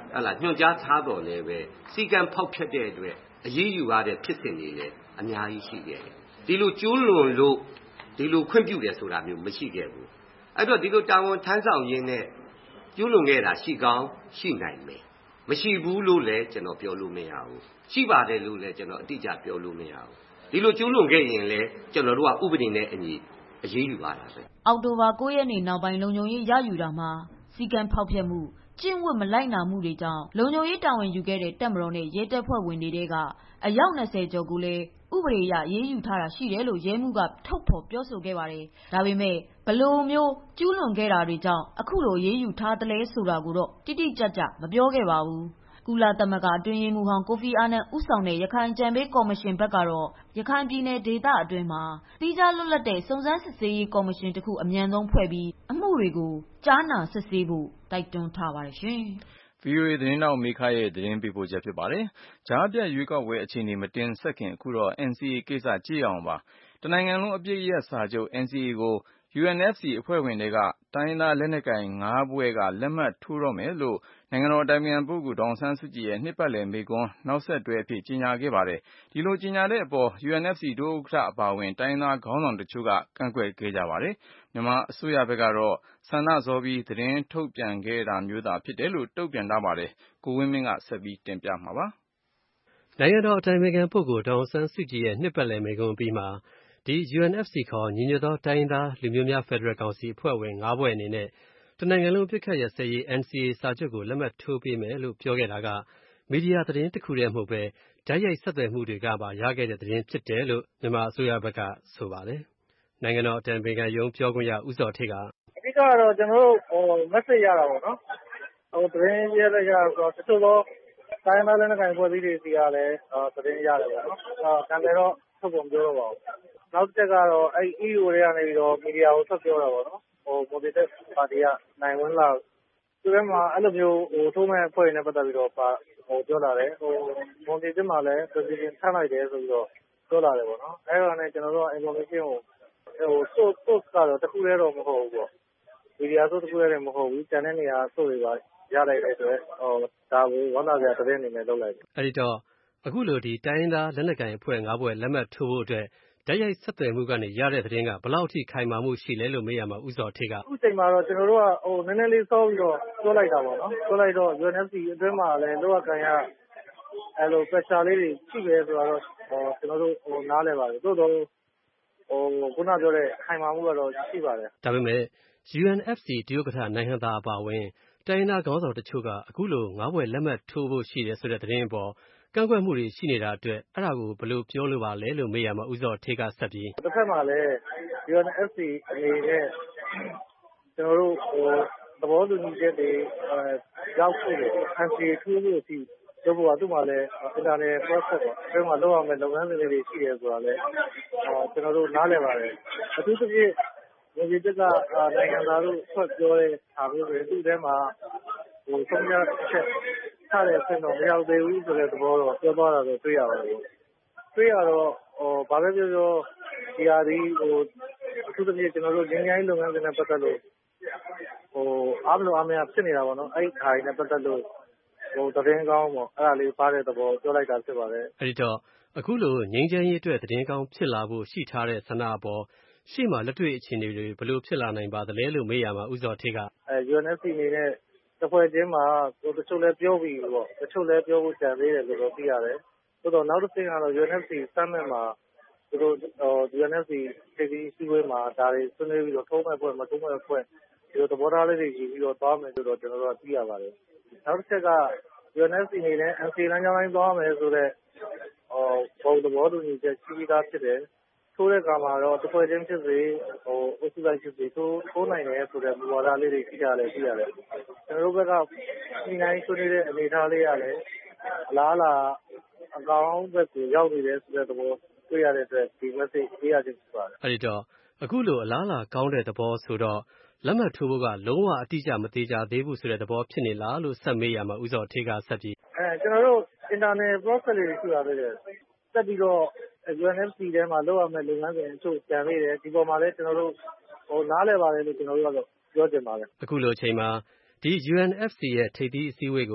[SPEAKER 4] ညွှန်ကြားထားတော်လည်းပဲစီကံဖောက်ဖျက်တဲ့အတွက်အရေးယူရတဲ့ဖြစ်စဉ်တွေလည်းအများကြီးရှိခဲ့တယ်ဒီလိုကျူးလွန်လို့ဒီလိုခွင့်ပြုတယ်ဆိုတာမျိုးမရှိခဲ့ဘူးအဲ့တော့ဒီလိုတာဝန်ထမ်းဆောင်ရင်းနဲ့ကျူးလွန်ခဲ့တာရှိကောင်းရှိနိုင်မယ်မရှိဘူးလို့လည်းကျွန်တော်ပြောလို့မရဘူးရှိပါတယ်လို့လည်းကျွန်တော်အတိအကျပြောလို့မရဘူးဒီလိုကျူးလွန်ခဲ့ရင်လည်းကျွန်တော်တို့ကဥပဒေနဲ့အညီအရေးယူပါတာပဲ
[SPEAKER 7] အောက်တိုဘာ9 ရက်နေ့နောက်ပိုင်းလုံခြုံရေးရယူတာမှာစီကံဖောက်ဖျက်မှုကျင့်ဝတ်မလိုက်နာမှုတွေကြောင့်လုံခြုံရေးတာဝန်ယူခဲ့တဲ့တပ်မတော်နဲ့ရဲတပ်ဖွဲ့ဝင်တွေကအယောက်20ကျော်ကိုလည်းဥပဒေအရအေးအေးယူထားတာရှိတယ်လို့ရဲမှူးကထုတ်ဖော်ပြောဆိုခဲ့ပါတယ်။ဒါပေမဲ့ဘလို့မျိုးကျူးလွန်ခဲ့တာတွေကြောင့်အခုလိုအေးအေးယူထားတယ်လဲဆိုတာကိုတော့တိတိကျကျမပြောခဲ့ပါဘူး။ကုလသမဂ္ဂအတွင်းရေးမှူးဟောင်းကိုဖီအာနန်ဦးဆောင်တဲ့ရခိုင်အကြံပေးကော်မရှင်ဘက်ကတော့ရခိုင်ပြည်နယ်ဒေသအတွင်းမှာသီးခြားလွတ်လပ်တဲ့စုံစမ်းစစ်ဆေးရေးကော်မရှင်တစ်ခုအမြန်ဆုံးဖွဲ့ပြီးအမှုတွေကိုကြားနာစစ်ဆေးဖို့တိုက်တွန်းထားပါတယ်ရှင်။
[SPEAKER 2] VOA သတင်းတောက်မေခရဲ့သတင်းပေးပို့ချက်ဖြစ်ပါတယ်။ကြားပြတ်ရွေးကောက်ပွဲအခြေအနေမတင်ဆက်ခင်အခုတော့ NCA ကိစ္စကြည့်အောင်ပါ။တနိုင်ငံလုံးအပြည့်အရက်စာချုပ် NCA ကို UNFC အဖွဲ့ဝင်တွေကတိုင်းရင်းသားလက်နက်ကိုင်5ဖွဲ့ကလက်မှတ်ထိုးတော့မယ်လို့နိုင်ငံတော်အတိုင်ပင်ခံပုဂ္ဂိုလ်ဒေါ်အောင်ဆန်းစုကြည်ရဲ့နှစ်ပတ်လည်မိန့်ခွန်းနောက်ဆက်တွဲအဖြစ်ကြေညာခဲ့ပါတယ်။ဒီလိုကြေညာတဲ့အပေါ် UNFC ဒုဥက္ကဋ္ဌအပါအဝင်တိုင်းရင်းသားခေါင်းဆောင်တချို့ကကန့်ကွက်ခဲ့ကြပါတယ်။မြန်မာအစိုးရဘက်ကတော့ဆန္ဒစောပြီးသတင်းထုတ်ပြန်ခဲ့တာမျိုးသာဖြစ်တယ်လို့တုံ့ပြန်ထားပါတယ်။ကိုဝင်းမင်းကဆက်ပြီးတင်ပြမှာပါ
[SPEAKER 8] ။နိုင်ငံတော်အတိုင်ပင်ခံပုဂ္ဂိုလ်ဒေါ်အောင်ဆန်းစုကြည်ရဲ့နှစ်ပတ်လည်မိန့်ခွန်းအပြီးမှာဒီ UNFC ခေါ်ညီညွတ်သောတိုင်းရင်းသားလူမျိုးများဖက်ဒရယ်ကောင်စီအဖွဲ့ဝင်5ဖွဲ့အနေနဲ့တနိုင်ငံလုံးပြစ်ခတ်ရစဲရေး NCA စာချုပ်ကိုလက်မှတ်ထိုးပေးမယ်လို့ပြောခဲ့တာကမီဒီယာသတင်းတစ်ခုတည်းမဟုတ်ပဲတိုက်ရိုက်ဆက်သွယ်မှုတွေကပါရခဲ့တဲ့သတင်းဖြစ်တယ်လို့မြန်မာအစိုးရဘက်ကဆိုပါတယ်။နိုင်ငံတော်အတိုင်ပင်ခံရုံးပြောခွင့်ရဦးဇော်ဌေးကအ
[SPEAKER 9] ဓိကတော့ကျွန်တော်တို့message ရတာပေါ့နော်။သတင်းရတဲ့ရဆိုတော့တချို့သောတိုင်းသားလက်နက်ကိုင်ဖွဲ့စည်းတွေစီကလည်းသတင်းရတယ်ပေါ့နော်။ဒါပေမဲ့တော့ထုတ်ပုံပြောတော့ပါဘူး။နောက်တစ်ချက်ကတော့အဲ့ EU တွေကနေပြီးတော့မီဒီယာကိုဆက်ပြောတာပေါ့နော်။မိုဒီတက်ပါတီကနိုင်ဝင်းလာသူကမှအဲ့လိုမျိုးထိုးမဲ့ဖွဲ့နေပတ်သက်ပြီးတော့ပြောလာတယ်မိုဒီတက်မှာလည်း president ထားလိုက်တယ်ဆိုပြီးတော့ပြောလာတယ်ပေါ့နော်။အဲ့ဒါနဲ့ကျွန်တော်တို့ information ကိုsource ကတော့တစ်ခုတည်းတော့မဟုတ်ဘူးပေါ့။မီဒီယာဆိုတစ်ခုတည်းမဟုတ်ဘူး။ကျန်တဲ့နေရာ source တွေပါရလိုက်တဲ့အတွက်ဒါကိုဝမ်းသာစရာသတင်းအနေနဲ့လုပ်လိုက်တယ်
[SPEAKER 8] ။အဲ့ဒီတော့အခုလိုဒီတိုင်းရင်းသားလက်နက်ကိုင်အဖွဲ့5ဖွဲ့လက်မှတ်ထိုးဖို့အတွက်တိုက်ရိုက်ဆက်သွယ်မှုကနေရတဲ့သတင်းကဘယ်လောက်ထိခိုင်မာမှုရှိလဲလို့မေးရမှာဦးဇော်ဌေးက
[SPEAKER 9] အခုချိန်မှာတော့ကျွန်တော်တို့ကနည်းနည်းလေးစောပြီးတော့ပြောလိုက်တာပေါ့နော်ပြောလိုက်တော့ UNFC အတွင်းမှာလည်းလောကကန်ရအဲ့လို pressure လေးတွေရှိတယ်ဆိုတော့ကျွန်တော်တို့နားလဲပါတယ်သို့တော့ခုနပြောတဲ့ခိုင်မာမှုကတော့ရှိပါတယ်
[SPEAKER 8] ဒါပေမဲ့ UNFC ဒုဥက္ကဋ္ဌနိုင်ငံသားအပါအဝင်တိုင်းသားခေါင်းဆောင်တချို့ကအခုလို5ဖွဲ့လက်မှတ်ထိုးဖို့ရှိတယ်ဆိုတဲ့သတင်းအပေါ်ကန့်ကွက်မှုတွေရှိနေတာအတွက်အဲ့ဒါကိုဘယ်လိုပြောလို့ပါလဲလို့မေးရမှာဦးဇော်ဌေးကဆက်ပြီး
[SPEAKER 9] တစ်ဖက်မှာလည်း UNFC အနေနဲ့ကျွန်တော်တို့သဘောတူညီချက်တွေရောက်ဖို့NCA ထိုးဖို့အထိလုပ်ဖို့ကသူ့မှာလည်း internal process ပေါ့အဲမှာလုပ်ရမယ့်လုပ်ငန်းစဉ်တွေရှိတယ်ဆိုတာလည်းကျွန်တော်တို့နားလည်ပါတယ်အထူးသဖြင့်ဒီတက်ကနိုင်ငံသားတို့ဆက်ပြောတဲ့အားမျိုးတွေသူ့ထဲမှာဆုံးဖြတ်ချက်ထားတဲ့အဆင့်တော့မရောက်သေးဘူးဆိုတဲ့သဘောတော့ပြောသွားတာတော့တွေ့ရပါတယ်တွေ့ရတော့ဘာပဲပြောပြောဒီဟာဒီအထူးသဖြင့်ကျွန်တော်တို့ငင်းငိုင်းလုပ်ငန်းစဉ်နဲ့ပတ်သက်လို့အားမလို့အားမရဖြစ်နေတာပေါ့နော်အဲ့ဒီခါရနဲ့ပတ်သက်လို့သတင်းကောင်းပေါ့အဲ့ဒါလေးပါတဲ့သဘောပြောလိုက်တာဖြစ်ပါတယ်
[SPEAKER 8] အဲ့ဒီတော့အခုလိုငင်းချမ်းရေးအတွက်သတင်းကောင်းဖြစ်လာဖို့ရှိထားတဲ့ဆန္ဒအပေါ်ရှေ့မှာလက်တွေ့အခြေအနေတွေဘယ်လိုဖြစ်လာနိုင်ပါသလဲလို့မေးရမှာဦးဇော်ဌေးက
[SPEAKER 9] UNFC အနေနဲ့တစ်ဖွဲ့ချင်းမှာတချို့လည်းပြောပြီးပေါ့တချို့လည်းပြောဖို့ကြံသေးတယ်လို့တော့သိရတယ်သို့တော့နောက်တစ်ဆင့်ကတော့ UNFC summit မှာသူတို့UNFC ထိပ်သီးစည်းဝေးမှာဒါတွေဆွေးနွေးပြီးတော့ထုံးမဲ့ဖွဲ့မထုံးမဲ့ဖွဲ့ဒီလိုသဘောထားလေးတွေယူပြီးတော့သွားမယ်ဆိုတော့ကျွန်တော်တို့ကသိရပါတယ်နောက်တစ်ချက်က UNFC အနေနဲ့ NCA လမ်းကြောင်းတိုင်းသွားမယ်ဆိုတော့ဘုံသဘောတူညီချက်ရှိပြီးသားဖြစ်တယ်ထိုးတဲ့ကံမှာတော့တစ်ဖွဲ့ချင်းဖြစ်စေအုပ်စုလိုက်ဖြစ်စေထိုးနိုင်တယ်ဆိုတဲ့မူဝါဒလေးတွေရှိကြတယ်သိရတယ်ကျွန်တော်တို့ဘက်ကဒီနိုင်ဆွေးနွေးတဲ့အနေအထားလေးရတယ်အလားအလာအကောင်းဘက်ကိုရောက်နေတယ်ဆိုတဲ့သဘောတွေ့ရတဲ့အတွက်ဒီ message ပေးရခြင်းဖြစ်ပါတယ်
[SPEAKER 8] အဲ့ဒီတော့အခုလိုအလားအလာကောင်းတဲ့သဘောဆိုတော့လက်မှတ်ထိုးဖို့ကလုံးဝအတိအကျမသေးကြသေးဘူးဆိုတဲ့သဘောဖြစ်နေလားလို့ဆက်မေးရမှာဦးဇော်ဌေးကဆက်ပြီး
[SPEAKER 9] ကျွန်တော်တို့ internal process တွေရှိပါသေးတယ်ဆက်ပြီးတော့ UNFC ထဲမှာလုပ်ရမယ့်လုပ်ငန်းစဉ်အချို့ကြံနေတယ်ဒီပေါ်မှာလည်းကျွန်တော်တို့နားလည်ပါတယ်လို့ကျွန်တော်တို့ကတော့ပြောချင်ပါတယ်
[SPEAKER 8] အခုလိုအချိန်မှာဒီ UNFC ရဲ့ထိပ်သီးအစည်းအဝေးကို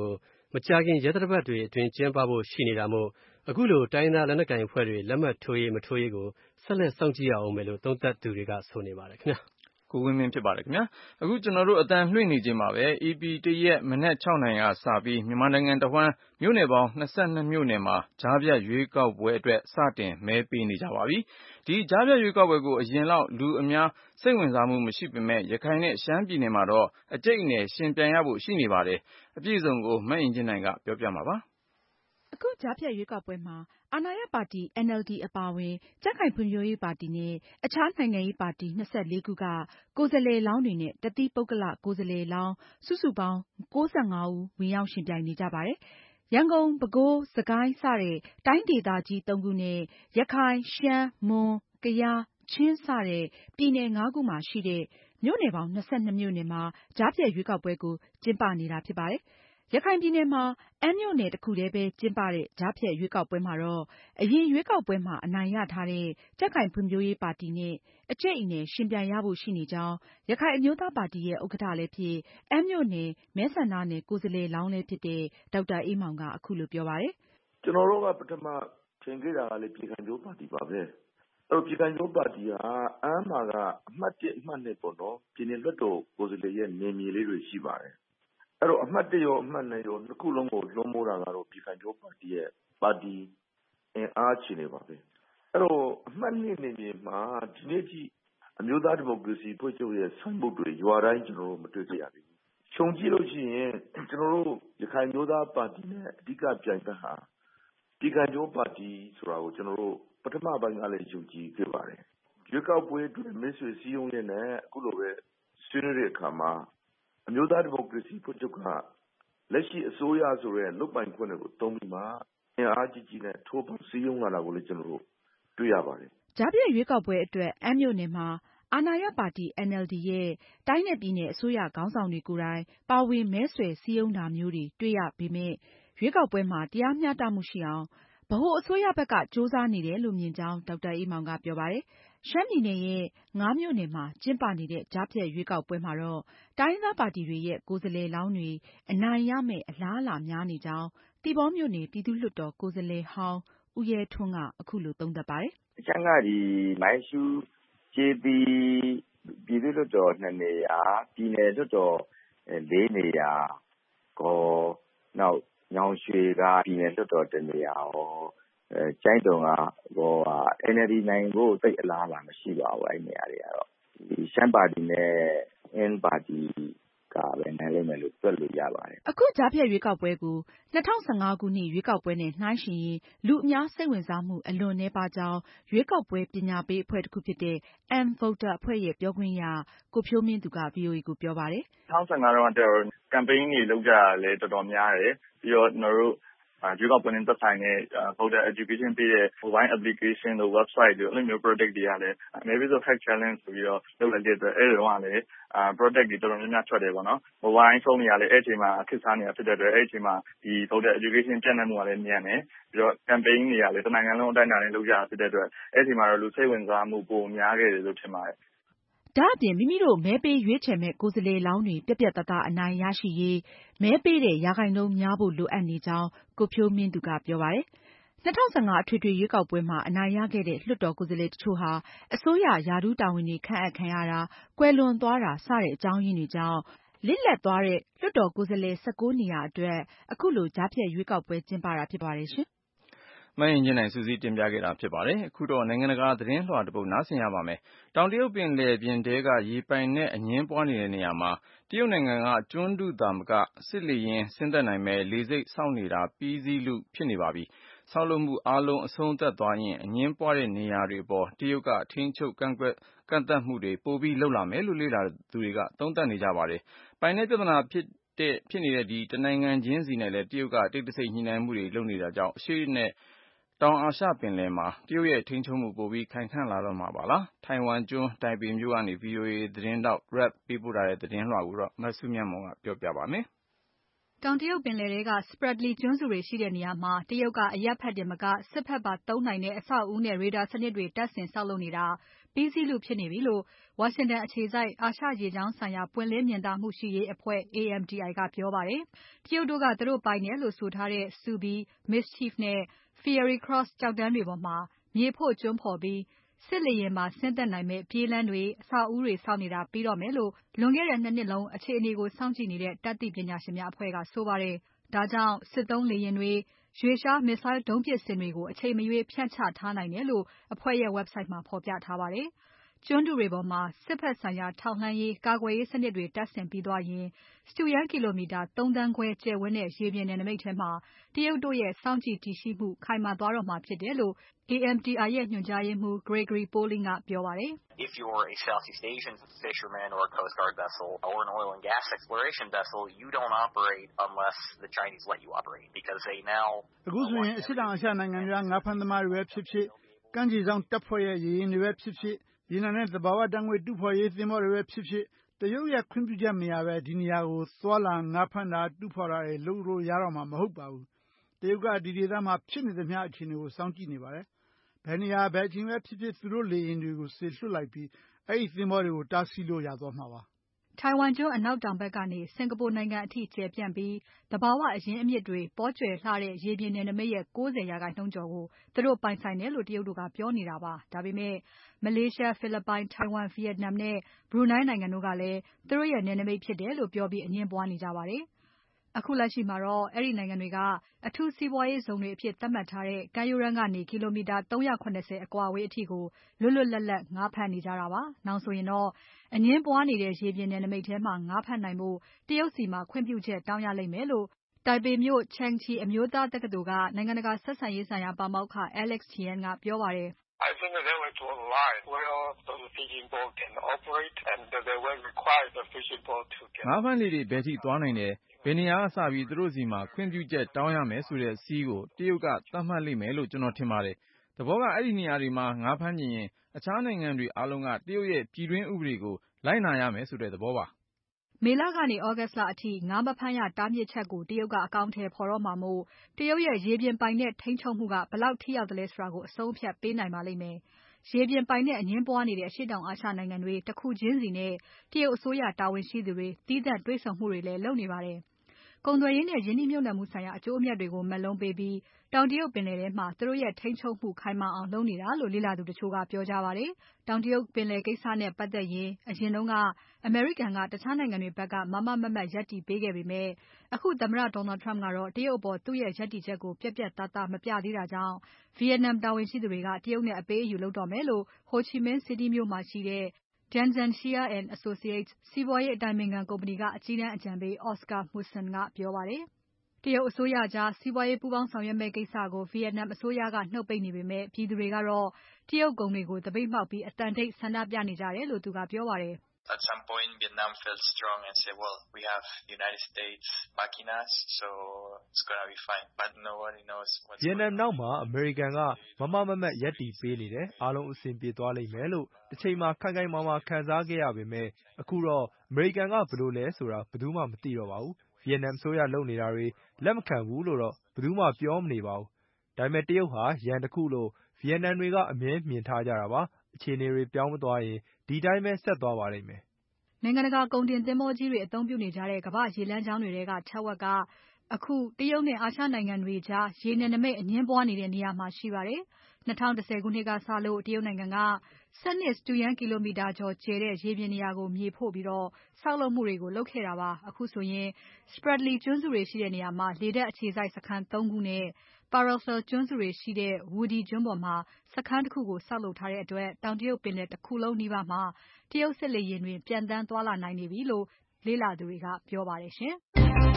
[SPEAKER 8] မကြာခင်ရက်သတ္တပတ်တွေအတွင်းကျင်းပဖို့ရှိနေတာမို့အခုလိုတိုင်းရင်းသားလက်နက်ကိုင်အဖွဲ့တွေလက်မှတ်ထိုးရေးမထိုးရေးကိုဆက်လက်စောင့်ကြည့်ရအောင်မယ်လို့သုံးသပ်သူတွေကဆိုနေပါတယ်ခင်ဗျာ
[SPEAKER 2] ကိုဝင်းမင်းဖြစ်ပါတယ်ခင်ဗျာအခုကျွန်တော်တို့အတန်လွှင့်နေခြင်းပါပဲ EP တရက်မနက်6နာရီကစပြီးမြန်မာနိုင်ငံတဝှမ်းမြို့နယ်ပေါင်း22မြို့နယ်မှာကြားဖြတ်ရွေးကောက်ပွဲအတွက်စတင်မဲပေးနေကြပါပြီဒီကြားဖြတ်ရွေးကောက်ပွဲကိုအရင်လောက်လူအများစိတ်ဝင်စားမှုမရှိပေမဲ့ရခိုင်နဲ့ရှမ်းပြည်နယ်မှာတော့အကျိတ်အနယ်ရှင်ပြိုင်ရဖို့ရှိနေပါတယ်အပြည့်စုံကိုမအင်ကြင်းနိုင်ကပြောပြမှာပါ
[SPEAKER 10] အခုကြားဖြတ်ရွေးကောက်ပွဲမှာအာဏာရပါတီ NLD အပါအဝင်ကြံ့ခိုင်ဖွံ့ဖြိုးရေးပါတီနဲ့အခြားနိုင်ငံရေးပါတီ24ခုကကိုယ်စားလှယ်လောင်းတွေနဲ့တသီးပုဂ္ဂလကိုယ်စားလှယ်လောင်းစုစုပေါင်း95ဦးဝင်ရောက်ယှဉ်ပြိုင်နေကြပါတယ်။ရန်ကုန်၊ပဲခူး၊စစ်ကိုင်းစတဲ့တိုင်းဒေသကြီး3ခုနဲ့ရခိုင်၊ရှမ်း၊မွန်၊ကယား၊ချင်းစတဲ့ပြည်နယ်5ခုမှာရှိတဲ့မြို့နယ်ပေါင်း22မြို့နယ်မှာကြားဖြတ်ရွေးကောက်ပွဲကိုကျင်းပနေတာဖြစ်ပါတယ်။ရခိုင်ပြည်နယ်မှာအမ်းမြို့နယ်တခုတည်းပဲကျင်းပတဲ့ကြားဖြတ်ရွေးကောက်ပွဲမှာတော့အရင်ရွေးကောက်ပွဲမှာအနိုင်ရထားတဲ့ကြံ့ခိုင်ဖွံ့ဖြိုးရေးပါတီနဲ့အကျိတ်အနယ်ရှင်ပြိုင်ရဖို့ရှိနေကြောင်းရခိုင်အမျိုးသားပါတီရဲ့ဥက္ကဋ္ဌလည်းဖြစ်အမ်းမြို့နယ်မဲဆန္ဒနယ်ကိုယ်စားလှယ်လောင်းလည်းဖြစ်တဲ့ဒေါက်တာအေးမောင်ကအခုလိုပြောပါတယ်
[SPEAKER 11] ။ကျွန်တော်တို့ကပထမထင်ခဲ့တာကလည်းပြည်ခိုင်ဖြိုးပါတီပါပဲ။အဲ့တော့ပြည်ခိုင်ဖြိုးပါတီကအမ်းမှာကအမှတ်1အမှတ်2ပေါ့နော်ပြည်နယ်လွှတ်တော်ကိုယ်စားလှယ်ရဲ့နေမြေလေးတွေရှိပါတယ်။အဲ့တော့အမှတ်1ရောအမှတ်2ရောနှစ်ခုလုံးကိုလွှမ်းမိုးတာကတော့ပြည်ခိုင်ဖြိုးပါတီရဲ့ပါတီအင်အားချနေပါပဲအဲ့တော့အမှတ်2နေမြေမှာဒီနေ့ထိအမျိုးသားဒီမိုကရေစီဖွဲ့ချုပ်ရဲ့ဆိုင်ဘုတ်တွေရွာတိုင်းကျွန်တော်တို့မတွေ့ကြရဘူး။ခြုံကြည့်လို့ရှိရင်ကျွန်တော်တို့ရခိုင်မျိုးသားပါတီနဲ့အဓိကပြိုင်ဘက်ဟာပြည်ခိုင်ဖြိုးပါတီဆိုတာကိုကျွန်တော်တို့ပထမပိုင်းကလည်းယုံကြည်ခဲ့ပါတယ်။ရွေးကောက်ပွဲအတွက်မိတ်ဆွေစည်းရုံးရေးနဲ့အခုလိုပဲဆွေးနွေးတဲ့အခါမှာအမျိုးသားဒီမိုကရေစီဖွဲ့ချုပ်ကလက်ရှိအစိုးရဆိုတဲ့လုပ်ပိုင်ခွင့်တွေကိုသုံးပြီးမှအင်အားကြီးကြီးနဲ့ထိုးဖောက်စည်းရုံးလာတာကိုလည်းကျွန်တော်တို့တွေ့ရပါတယ်
[SPEAKER 10] ။ကြားဖြတ်ရွေးကောက်ပွဲအတွက်အမ်းမြို့နယ်မှာအာဏာရပါတီ NLD ရဲ့တိုင်းနဲ့ပြည်နယ်အစိုးရခေါင်းဆောင်တွေကိုယ်တိုင်ပါဝင်မဲဆွယ်စည်းရုံးတာမျိုးတွေတွေ့ရပေမဲ့ရွေးကောက်ပွဲမှာတရားမျှတမှုရှိအောင်ဗဟိုအစိုးရဘက်ကကြိုးစားနေတယ်လို့မြင်ကြောင်းဒေါက်တာအေးမောင်ကပြောပါတယ်။ရှမ်းပြည်နယ်ရဲ့5မြို့နယ်မှာကျင်းပနေတဲ့ကြားဖြတ်ရွေးကောက်ပွဲမှာတော့တိုင်းရင်းသားပါတီတွေရဲ့ကိုယ်စားလှယ်လောင်းတွေအနိုင်ရမယ့်အလားအလာများနေကြောင်းသီပေါမြို့နယ်ပြည်သူ့လွှတ်တော်ကိုယ်စားလှယ်ဟောင်းဦးရဲထွန်းကအခုလိုသုံးသပ်ပါတယ်
[SPEAKER 12] ။ရှမ်းကဒီမိုင်းရှူးကျေးသီးပြည်သူ့လွှတ်တော်2နေရာပြည်နယ်လွှတ်တော်4နေရာကိုနောက်ညောင်ရွှေကပြည်နယ်လွှတ်တော်1နေရာရောကျိုင်းတုံကNLD နိုင်ဖို့သိအလားလာမရှိပါဘူးအဲ့နေရာတွေကတော့ဒီရှမ်းပါတီနဲ့အင်းပါတီကပဲနိုင်လိမ့်မယ်လို့တွက်လို့ရပါတယ်
[SPEAKER 10] အခုကြားဖြတ်ရွေးကောက်ပွဲကို2015ခုနှစ်ရွေးကောက်ပွဲနဲ့နှိုင်းယှဉ်ရင်လူအများစိတ်ဝင်စားမှုအလွန်နည်းပါးကြောင်းရွေးကောက်ပွဲပညာပေးအဖွဲ့တစ်ခုဖြစ်တဲ့ M-Voter အဖွဲ့ရဲ့ပြောခွင့်ရကိုဖြိုးမင်းသူက VOA ကိုပြောပါတယ်
[SPEAKER 13] 2015တုန်းက campaign တွေလုပ်ကြတာလည်းတော်တော်များတယ်ပြီးတော့ကျွန်တော်တို့ရွေးကောက်ပွဲနဲ့သက်ဆိုင်တဲ့ voter education ပေးတဲ့ mobile application တို့ website တို့အဲ့လိုမျိုး product တွေကလည်းမဲပေးဆို hack challenge ဆိုပြီးတော့လုပ်လိုက်တဲ့အတွက်အဲ့ဒီတော့ကလည်းproduct တွေတော်တော်များများထွက်တယ်ပေါ့နော် mobile phone တွေကလည်းအဲ့ဒီအချိန်မှာခေတ်စားနေတာဖြစ်တဲ့အတွက်အဲ့ဒီအချိန်မှာဒီ voter education ပြန့်နှံ့မှုကလည်းမြန်တယ်ပြီးတော့ campaign တွေကလည်းတစ်နိုင်ငံလုံးအတိုင်းအတာနဲ့လုပ်ကြတာဖြစ်တဲ့အတွက်အဲ့ဒီအချိန်မှာတော့လူစိတ်ဝင်စားမှုပိုများခဲ့တယ်လို့ထင်ပါတယ်
[SPEAKER 10] ဒါအပြင်မိမိတို့မဲပေးရွေးချယ်မဲ့ကိုယ်စားလှယ်လောင်းတွေပြတ်ပြတ်သားသားအနိုင်ရရှိရေးမဲပေးတဲ့ရာခိုင်နှုန်းများဖို့လိုအပ်နေကြောင်းကိုဖြိုးမင်းသူကပြောပါတယ်။2015အထွေထွေရွေးကောက်ပွဲမှာအနိုင်ရခဲ့တဲ့လွှတ်တော်ကိုယ်စားလှယ်တချို့ဟာအစိုးရရာထူးတာဝန်တွေခန့်အပ်ခံရတာကွယ်လွန်သွားတာစတဲ့အကြောင်းရင်းတွေကြောင့်လစ်လပ်သွားတဲ့လွှတ်တော်ကိုယ်စားလှယ်19နေရာအတွက်အခုလိုကြားဖြတ်ရွေးကောက်ပွဲကျင်းပတာဖြစ်ပါတယ်ရှင်
[SPEAKER 2] မအင်ကြင်းနိုင်စုစည်းတင်ပြခဲ့တာဖြစ်ပါတယ်အခုတော့နိုင်ငံတကာသတင်းလွှာတစ်ပုဒ်နားဆင်ရပါမယ်တောင်တရုတ်ပင်လယ်ပြင်ထဲကရေပိုင်နဲ့အငင်းပွားနေတဲ့နေရာမှာတရုတ်နိုင်ငံကကျွန်းတုသာမကစစ်လေယာဉ်ဆင်းသက်နိုင်မဲ့လေဆိပ်စောင့်နေတာပြီးစီးလုဖြစ်နေပါပြီဆောက်လုပ်မှုအားလုံးအဆုံးသတ်သွားရင်အငင်းပွားတဲ့နေရာတွေပေါ်တရုတ်ကထိန်းချုပ်ကန့်သတ်မှုတွေပိုပြီးလုပ်လာမယ်လို့လေ့လာသူတွေကသုံးသပ်နေကြပါတယ်ပိုင်နက်ပြဿနာဖြစ်နေတဲ့ဒီတနိုင်ငံချင်းစီနဲ့လည်းတရုတ်ကတိတ်တဆိတ်ညှိနှိုင်းမှုတွေလုပ်နေတာကြောင့်အရှေ့နဲ့တောင်အာရှပင်လယ်မှာတရုတ်ရဲ့ထိန်းချုပ်မှုပိုပြီးခိုင်ခန့်လာတော့မှာပါလားထိုင်ဝမ်ကျွန်းတိုင်ပေမြို့ကနေ VOA သတင်းထောက် Rap ပေးပို့ထားတဲ့သတင်းလွှာကိုတော့မစုမြတ်မွန်ကပြောပြပါမယ်
[SPEAKER 5] တောင်တရုတ်ပင်လယ်ထဲက Spratly ကျွန်းစုတွေရှိတဲ့နေရာမှာ တရုတ်ကအရပ်ဖက်တင်မက စစ်ဖက်ပါသုံးနိုင်တဲ့အဆောက်အဦနဲ့ ရေဒါစနစ်တွေတပ်ဆင်ဆောက်လုပ်နေတာ ပြီးစီးလုဖြစ်နေပြီလို့ ဝါရှင်တန်အခြေစိုက် အာရှရေကြောင်းဆိုင်ရာ ပွင့်လင်းမြင်သာမှုရှိရေးအဖွဲ့ AMTI ကပြောပါတယ်။ တရုတ်တို့က သူတို့ပိုင်တယ်လို့ဆိုထားတဲ့ Subi, Mischief နဲ့ Fiery Cross ကျောက်တန်းတွေပေါ်မှာ မြေဖို့ကျွန်းဖော်ပြီး စစ်လေယာဉ်ပါဆင်းသက်နိုင်မယ့် ပြေးလမ်းတွေ အဆောက်အဦတွေဆောက်နေတာပြီးတော့မယ်လို့ လွန်ခဲ့တဲ့ 2 နှစ်လုံးအခြေအနေကိုစောင့်ကြည့်နေတဲ့ တတ်သိပညာရှင်များအဖွဲ့ကဆိုပါတယ်။ ဒါကြောင့် စစ်သုံးလေယာဉ်တွေ။ ရွေ့လျား Missile ဒုံးပစ်စင်တွေကို အချိန်မရွေးဖြန့်ချထားနိုင်တယ်လို့ အဖွဲ့ရဲ့ Website မှာဖော်ပြထားပါတယ်။ ကျွန်းတုတွေပေါ်မှာ စစ်ဖက်ဆိုင်ရာထောက်လှမ်းရေး။ ကာကွယ်ရေးစနစ်တွေတပ်ဆင်ပြီးသွားရင် စတုရန်းကီလိုမီတာ 3 သန်းခွဲကျယ်ဝန်းတဲ့ ရေပြင်နယ်နိမိတ်ထဲမှာ တရုတ်တို့ရဲ့ စောင့်ကြည့်တည်ရှိမှုခိုင်မာသွားတော့မှာဖြစ်တယ်လို့ AMTI ရဲ့ညွှန်ကြားရေးမှူး Gregory Poling ကပြောပါတယ်။
[SPEAKER 14] If you're a Southeast Asian fisherman or a Coast Guard vessel or an oil and gas exploration vessel, you don't operate unless the Chinese let you operate because they now
[SPEAKER 15] အခုဆိုရင်အရှေ့တောင်အာရှနိုင်ငံတွေကငါးဖမ်းသမားတွေပဲဖြစ်ဖြစ်ကမ်းခြေစောင့်တပ်ဖွဲ့ရဲ့ရေယာဉ်တွေပဲဖြစ်ဖြစ်ရေနံနဲ့သဘာဝဓာတ်ငွေ့တူးဖော်ရေးသင်္ဘောတွေပဲဖြစ်ဖြစ်တရုတ်ရဲ့ခွင့်ပြုချက်မရဘဲဒီနေရာကိုသွာလာငါးဖမ်းတာတူးဖော်တာတွေလုပ်လို့ရတော့မှာမဟုတ်ပါဘူးတရုတ်ကဒီဒေသမှာဖြစ်နေသမျှအခြေအနေကိုစောင့်ကြည့်နေပါတယ်ဘယ်နေရာဘယ်အချိန်ပဲဖြစ်ဖြစ်သူတို့လေယာဉ်တွေကိုစေလွှတ်လိုက်ပြီးအဲ့ဒီသင်္ဘောတွေကိုတားဆီးလို့ရသွားမှာပါ
[SPEAKER 5] ထိုင်ဝမ်ကျွန်းအနောက်တောင်ဘက်ကနေစင်္ကာပူနိုင်ငံအထိကျယ်ပြန့်ပြီးသဘာဝအရင်းအမြစ်တွေပေါကြွယ်လှတဲ့ရေပြင်နယ်နိမိတ်ရဲ့ 90% ကျော်ကိုသူတို့ပိုင်ဆိုင်တယ်လို့တရုတ်တို့ကပြောနေတာပါ။ဒါပေမဲ့မလေးရှားဖိလစ်ပိုင်ထိုင်ဝမ်ဗီယက်နမ်နဲ့ဘရူနိုင်းနိုင်ငံတို့ကလည်းသူတို့ရဲ့နယ်နိမိတ်ဖြစ်တယ်လို့ပြောပြီးအငြင်းပွားနေကြပါတယ်။အခုလက်ရှိမှာတော့အဲဒီနိုင်ငံတွေကအထူးစီးပွားရေးဇုံတွေအဖြစ်သတ်မှတ်ထားတဲ့ကမ်းရိုးတန်းကနေကီလိုမီတာ370အကွာအဝေးအထိကိုလွတ်လွတ်လပ်လပ်ငါးဖမ်းနေကြတာပါ။နောက်ဆိုရင်တော့အငြင်းပွားနေတဲ့ရေပြင်နယ်နိမိတ်ထဲမှာငါးဖမ်းနိုင်ဖို့တရုတ်စီမှာခွင့်ပြုချက်တောင်းရလိမ့်မယ်လို့တိုင်ပေမြို့ Chengchi အမျိုးသားတက္ကသိုလ်ကနိုင်ငံတကာဆက်ဆံရေးဆိုင်ရာပါမောက္ခ Alex Chien ကပြောပါတယ်။
[SPEAKER 16] I think they will draw a line where the fishing boat can operate and they will require the fishing boat to get
[SPEAKER 2] ငါးဖမ်းလှေတွေဘယ်ထိသွားနိုင်တယ်ဘယ်နေရာကစပြီးသူတို့စီမှာခွင့်ပြုချက်တောင်းရမယ်ဆိုတဲ့စီးကိုတရုတ်ကသတ်မှတ်လိမ့်မယ်လို့ကျွန်တော်ထင်ပါတယ်သဘောကအဲ့ဒီနေရာတွေမှာငါးဖမ်းရင်အခြားနိုင်ငံတွေအားလုံးကတရုတ်ရဲ့ပြည်တွင်းဥပဒေကိုလိုက်နာရမယ်ဆိုတဲ့သဘောပါ
[SPEAKER 5] မေလကနေ August လအထိငါးမဖမ်းရတားမြစ်ချက်ကိုတရုတ်ကအကောင့်ထဲဖော်တော့မှာမို့တရုတ်ရဲ့ရေပြင်ပိုင်နဲ့ထိန်းချုပ်မှုကဘယ်လောက်ထိရောက်သလဲဆိုတာကိုအဆုံးအဖြတ်ပေးနိုင်ပါလိမ့်မယ်။ရေပြင်ပိုင်နဲ့အငြင်းပွားနေတဲ့အရှေ့တောင်အာရှနိုင်ငံတွေတစ်ခုချင်းစီနဲ့တရုတ်အစိုးရတာဝန်ရှိသူတွေသီးသန့်တွေ့ဆုံမှုတွေလည်းလုပ်နေပါတယ်။ကုန်သွယ်ရေးနဲ့ရင်းနှီးမြှုပ်နှံမှုဆိုင်ရာအကျိုးအမြတ်တွေကိုမက်လုံးပေးပြီးတောင်တရုတ်ပင်လယ်ထဲမှာသူတို့ရဲ့ထိန်းချုပ်မှုခိုင်မာအောင်လုပ်နေတာလို့လေ့လာသူတချို့ကပြောကြပါတယ်။တောင်တရုတ်ပင်လယ်ကိစ္စနဲ့ပတ်သက်ရင်အရင်တုန်းကအမေရိကန်ကတခြားနိုင်ငံတွေဘက်ကမမမတ်ရပ်တည်ပေးခဲ့ပေမဲ့အခုသမ္မတ Donald Trump ကတော့တရုတ်အပေါ်သူ့ရဲ့ရပ်တည်ချက်ကိုပြတ်ပြတ်သားသားမပြသေးတာကြောင့်ဗီယက်နမ်တာဝန်ရှိသူတွေကတရုတ်နဲ့အပေးအယူလုပ်တော့မယ်လို့ Ho Chi Minh City မြို့မှာရှိတဲ့ Janzen Shia & Associates စီးပွားရေးအတိုင်ပင်ခံကုမ္ပဏီကအကြီးတန်းအကြံပေး Oscar Mussen ကပြောပါတယ်။တရုတ်အစိုးရကြားစီးပွားရေးပူးပေါင်းဆောင်ရွက်မယ့်ကိစ္စကိုဗီယက်နမ်အစိုးရကနှုတ်ပိတ်နေပေမဲ့ပြည်သူတွေကတော့တရုတ်ကုန်တွေကိုသပိတ်မှောက်ပြီးအသံတိတ်ဆန္ဒပြနေကြတယ်လို့သူကပြောပါတယ်။
[SPEAKER 14] At some point Vietnam felt strong and said well we have United States backing us so it's going to be fine but nobody knows what's going on
[SPEAKER 17] ဗီယက်နမ်နောက်မှာအမေရိကန်ကမမမတ်ရပ်တည်ပေးနေတယ်အားလုံးအဆင်ပြေသွားလိမ့်မယ်လို့တစ်ချိန်မှာခိုင်ခိုင်မာမာခံစားခဲ့ရပေမဲ့အခုတော့အမေရိကန်ကဘယ်လိုလဲဆိုတာဘယ်သူမှမသိတော့ပါဘူးဗီယက်နမ်အစိုးရလုပ်နေတာတွေလက်မခံဘူးလို့တော့ဘယ်သူမှပြောမနေပါဘူးဒါပေမဲ့တရုတ်ဟာရန်တစ်ခုလို့ဗီယက်နမ်တွေကအမြဲမြင်ထားကြတာပါအခြေအနေတွေပြောင်းမသွားရင်ဒီတိုင်းပဲဆက်သွားပါလိမ့်မယ်
[SPEAKER 5] နိုင်ငံတကာကုန်တင်သင်္ဘောကြီးတွေအသုံးပြုနေကြတဲ့ကမ္ဘာ့ရေလမ်းကြောင်းတွေထဲကထက်ဝက်ကအခုတရုတ်နဲ့အာရှနိုင်ငံတွေကြားရေနယ်နိမိတ်အငြင်းပွားနေတဲ့နေရာမှာရှိပါတယ်။2010ခုနှစ်ကစလို့တရုတ်နိုင်ငံက12စတုရန်းကီလိုမီတာကျော်ကျယ်တဲ့ရေပြင်နေရာကိုမြေဖို့ပြီးဆောက်လုပ်မှုတွေကိုလုပ်ခဲ့တာပါ။အခုဆိုရင် Spratly ကျွန်းစုတွေရှိတဲ့နေရာမှာလေတပ်အခြေစိုက်စခန်း 3 ခုနဲ့ Paracel ကျွန်းစုတွေရှိတဲ့ Woody ကျွန်းပေါ်မှာစခန်းတစ်ခုကိုဆောက်လုပ်ထားတဲ့အတွက်တောင်တရုတ်ပင်လယ်တခုလုံးနီးပါးမှာတရုတ်စစ်လေယာဉ်တွေပျံသန်းသွားလာနိုင်နေပြီလို့လေ့လာသူတွေကပြောပါတယ်ရှင်။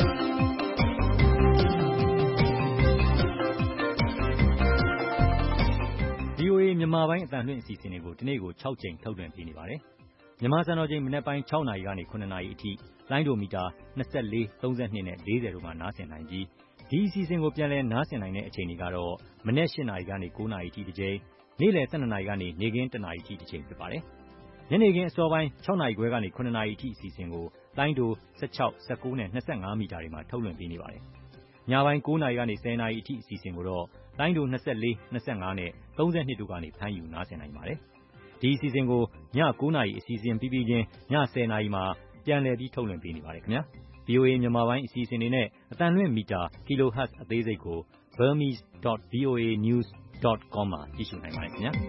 [SPEAKER 6] VOA မြန်မာပိုင်းအသံလွှင့်အစီအစဉ်တွေကိုဒီနေ့ကို6ကြိမ်ထုတ်လွှင့်ပေးနေပါတယ်။မြန်မာစံတော်ချိန်မနက်ပိုင်း6နာရီကနေ9နာရီအထိလိုင်းဒိုမီတာ24 32နဲ့40တို့မှာနားဆင်နိုင်ပြီးဒီအစီအစဉ်ကိုပြန်လည်နားဆင်နိုင်တဲ့အချိန်တွေကတော့မနက်8နာရီကနေ9နာရီအထိတစ်ကြိမ်နေ့လယ်12နာရီကနေနေ့ခင်း1နာရီအထိတစ်ကြိမ်ဖြစ်ပါတယ်။ညနေခင်းအစောပိုင်း6နာရီခွဲကနေ9နာရီအထိအစီအစဉ်ကို
[SPEAKER 18] လိုင်းတို16, 19နဲ့25မီတာတွေမှာထုတ်လွှင့်ပေးနေပါတယ်။ညပိုင်း9နာရီကနေ10နာရီအထိအစီအစဉ်ကိုတော့လိုင်းတို24, 25နဲ့32တို့ကနေဖမ်းယူနားဆင်နိုင်ပါတယ်။ဒီအစီအစဉ်ကိုည9နာရီအစီအစဉ်ပြီးပြီးချင်းည10နာရီမှာပြန်လည်ပြီးထုတ်လွှင့်ပေးနေပါတယ်ခင်ဗျာ။ VOA မြန်မာပိုင်းအစီအစဉ်တွေနဲ့အသံလွှင့်မီတာ kilohertz အသေးစိတ်ကို burmese.voanews.com မှာကြည့်ရှုနိုင်ပါတယ်ခင်ဗျာ။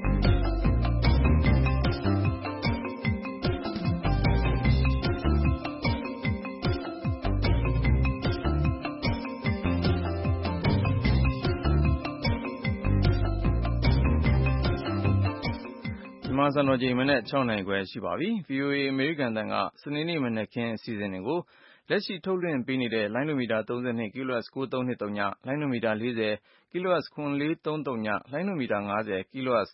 [SPEAKER 2] မြန်မာစံတော်ချိန်မနက်6နာရီခွဲရှိပါပြီ။ VOA အမေရိကန်အသံကစနေနေ့မနက်ခင်းအစီအစဉ်တွေကိုလက်ရှိထုတ်လွှင့်ပေးနေတဲ့လိုင်းနိုမီတာ32 kHz 9323ညလိုင်းနိုမီတာ40 kHz 9430ညလိုင်းနိုမီတာ50 kHz